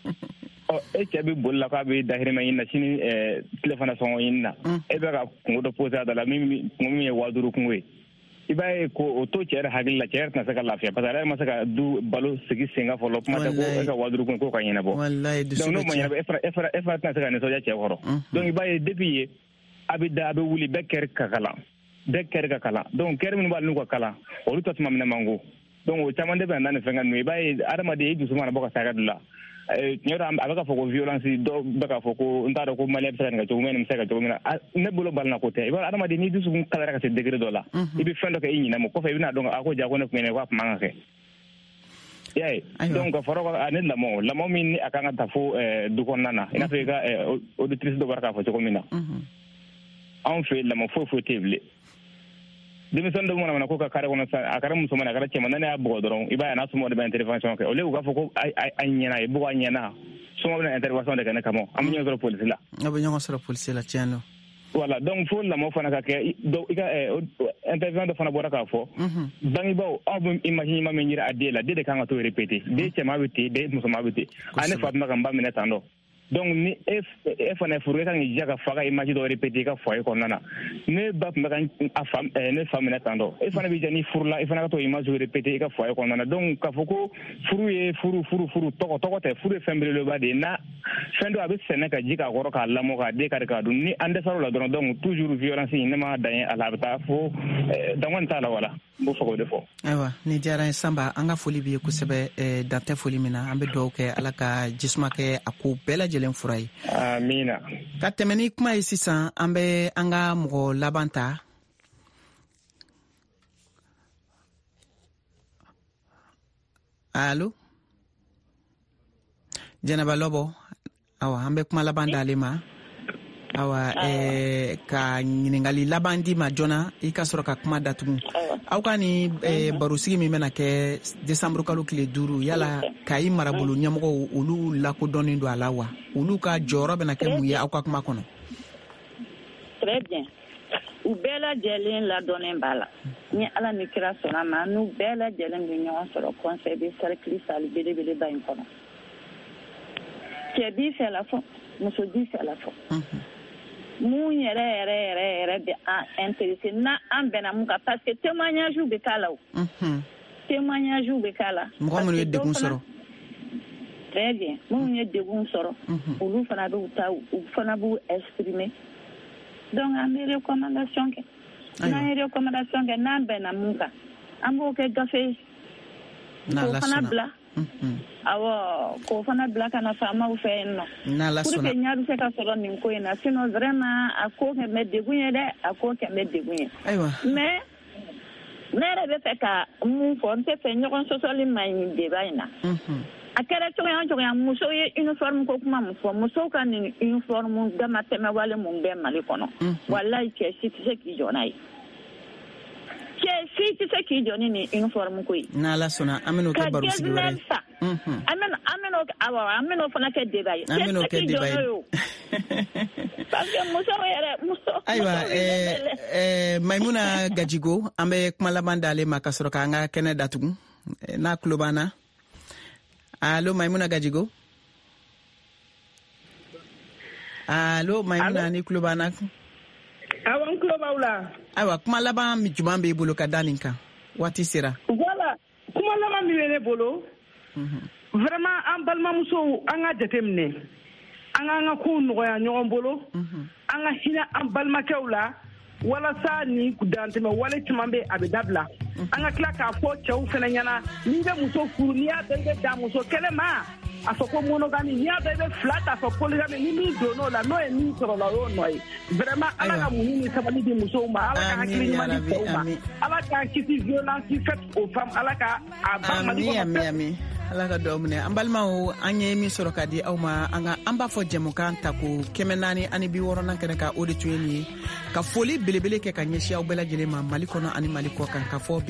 E cɛ bɛ boli la k'a bɛ dahirimɛ ɲini na sini tile fana sɔngɔ ɲini na e bɛ ka kungo dɔ posé a da la kungo min ye 5000 kungo ye. I b'a ye ko o to cɛ yɛrɛ hakili la cɛ yɛrɛ tɛna se ka lafiya parce que ale ma se ka du balo sigi sen kan fɔlɔ kuma tɛ ko e ka 5000 kun ko ka ɲɛnabɔ. Donc n'o ma ɲɛnabɔ e fana tɛna se ka nisɔndiya cɛ kɔrɔ. Donc i b'a ye depuis ye a bɛ wuli bɛɛ kɛri ka kalan donc kɛri minnu b'ale n'u ka kalan olu tasuma minɛ man go donc o caman de bɛ na nin fɛn kan n'o i b'a ye adamaden i dusu mana bɔ ka saga dɔ la tiɲɛ yɛrɛ a bɛ ka fɔ ko violence dɔw bɛ ka fɔ ko n t'a dɔn ko Malien bɛ se ka nin kɛ cogo min nin bɛ se ka cogo min na ne bolo balina ko tɛ i b'a adamaden n'i dusukun kalayara ka se degré dɔ la i bɛ fɛn dɔ kɛ i ɲinɛ ma kɔfɛ i bɛna dɔn a ko ja ko ne tun ye ko a tun man kan kɛ. I y'a ye donc ka fara ne lamɔ min a kan ka taa fo du kɔnɔna na i n'a fɔ i ka auditrice dɔ bɔra k'a fɔ cogo min na anw fɛ lamɔ foyi tɛ yen bilen. Denmisɛn dɔ mana ko ka kare kɔnɔ a kɛra musoman a kɛra cɛman ne y'a bugɔ dɔrɔn i b'a ye n'a somɔgɔw de bɛ intervention kɛ au lieu u k'a fɔ ko a ɲɛna ye bugɔ a ɲɛna somɔgɔw bɛna intervention de kɛ ne kama an bɛ ɲɔgɔn sɔrɔ polisi la. A bɛ ɲɔgɔn sɔrɔ polisi la tiɲɛ don. Voilà donc fo lamɔ fana ka kɛ i ka intervention dɔ fana bɔra k'a fɔ bangebaaw aw bɛ image ɲuman min jira a den la den de kan ka to répéter den cɛman bɛ ten den musoman bɛ ten ne fa tun bɛ ka n ba minɛ tan dɔ. Donc ni e fana furu e kan k'i jija ka fa ka image dɔ répéter i ka foyer kɔnɔna na ne ba tun bɛ ka ne fa minɛ tan dɔ e fana b'i jija ni furu la i fana ka to image répéter i ka foyer kɔnɔna na donc k'a fɔ ko furu ye furu tɔgɔ tɛ furu ye fɛn belebeleba de ye na fɛn dɔ a bɛ sɛnɛ ka ji k'a kɔrɔ k'a lamɔ k'a den kari k'a dun ni an dɛsɛr'o la dɔrɔn donc toujours violence in ne ma dan ye a la a bɛ taa fo dangɔni t'a la wala n b'o fɛ k'o de fɔ. Ayiwa ni diyara n ye Samba an ka foli b'i ye kosɛbɛ dan tɛ foli min na an bɛ dugawu kɛ Ala ka jisuma kɛ a ko bɛɛ lajɛlen fura ye. Amina. Ka tɛmɛ ni kuma ye sisan an bɛ an ka mɔgɔ laban ta. Allo Jɛnɛba Lɔbɔ awa an bɛ kuma laban d'ale ma awa ka ɲininkali laban di ma joona i ka sɔrɔ ka kuma datugu aw ka ni barosigi min bɛna kɛ décembre kalo tile 5 yala Kayi marabolo ɲɛmɔgɔw olu lakodɔnnen don a la wa olu ka jɔyɔrɔ bɛna kɛ mun ye aw ka kuma kɔnɔ. Très bien. U bɛɛ lajɛlen ladɔnnen b'a la ni Ala ni kira sɔnna ma n'u bɛɛ lajɛlen bɛ ɲɔgɔn sɔrɔ conseil de cercle sali belebeleba in kɔnɔ. Cɛ b'i fɛ la fɔ muso b'i fɛ la fɔ. Mun yɛrɛ bɛ an intéressé na an bɛnna mun kan parce que témoignage bɛ k'a la o. Témoignage bɛ k'a la. Mɔgɔ minnu ye degun sɔrɔ. Très bien. Minnu ye degun sɔrɔ olu fana b'u ta u fana b'u exprimer. Donc an bɛ recommandation kɛ. N'an ye recommandation kɛ n'an bɛnna mun kan an b'o kɛ gafe ye. K'o fana bila. Awɔ k'o fana bila ka na faamaw fɛ yen nɔ. Pour que ɲa bɛ se ka sɔrɔ nin ko in na sinon vraiment a ko kɛ bɛ degun ye dɛ a ko kɛ bɛ degun ye. Mais ne yɛrɛ bɛ fɛ ka mun fɔ n tɛ fɛ ɲɔgɔn sɔsɔli ma ɲi débat in na. A kɛra cogoya musow ye uniforme ko kuma mun fɔ musow ka nin uniforme dama tɛmɛ wale mun bɛ Mali kɔnɔ walayi cɛ si tɛ se k'i jɔ n'a ye. Cɛ si tɛ se k'i jɔ ni nin uniforme ko ye. N'Ala sɔnna an bɛn'o kɛ baro sigi wɛrɛ ye. An bɛn'o fana kɛ débat ye. An bɛn'o kɛ débat ye. Parce que muso. Ayiwa Maimuna Gajigo an bɛ kuma laban d'ale ma ka sɔrɔ k'an ka kɛnɛ datugu n'a tulo b'an na. Allo Maimuna Gajigo. Allo Maimuna ni tulo b'an na. Awɔ n tulo b'aw la. Ayiwa kuma laban jumɛn b'i bolo ka da nin kan waati sera. Voilà kuma laban min bɛ ne bolo vraiment an balimamusow an ka jateminɛ an k'an ka kow nɔgɔya ɲɔgɔn bolo an ka hinɛ an balimakɛw la walasa ni dantɛmɛ wale caman bɛ a bɛ dabila an ka tila k'a fɔ cɛw fana ɲɛna n'i bɛ muso furu n'i y'a dɔn i bɛ dan muso kelen ma a fɔ ko monogami n'i y'a dɔn i bɛ fila ta fɔ polygami ni min donn'o la n'o ye min sɔrɔ la o y'o nɔ ye vraiment ala ka muɲu ni sabali di musow ma ala ka hakili ɲuman di cɛw ma ala k'an kisi violence faite aux femmes ala ka a ban Mali kɔnɔ. Ala ka dugawu minɛ an balimaw an ye min sɔrɔ ka di aw ma an b'a fɔ jɛmukan ta ko 460 kɛnɛ ka o de tun ye nin ye ka foli belebele kɛ ka ɲɛsin aw bɛɛ lajɛlen ma Mali kɔnɔ ani Mali kɔ kan ka fɔ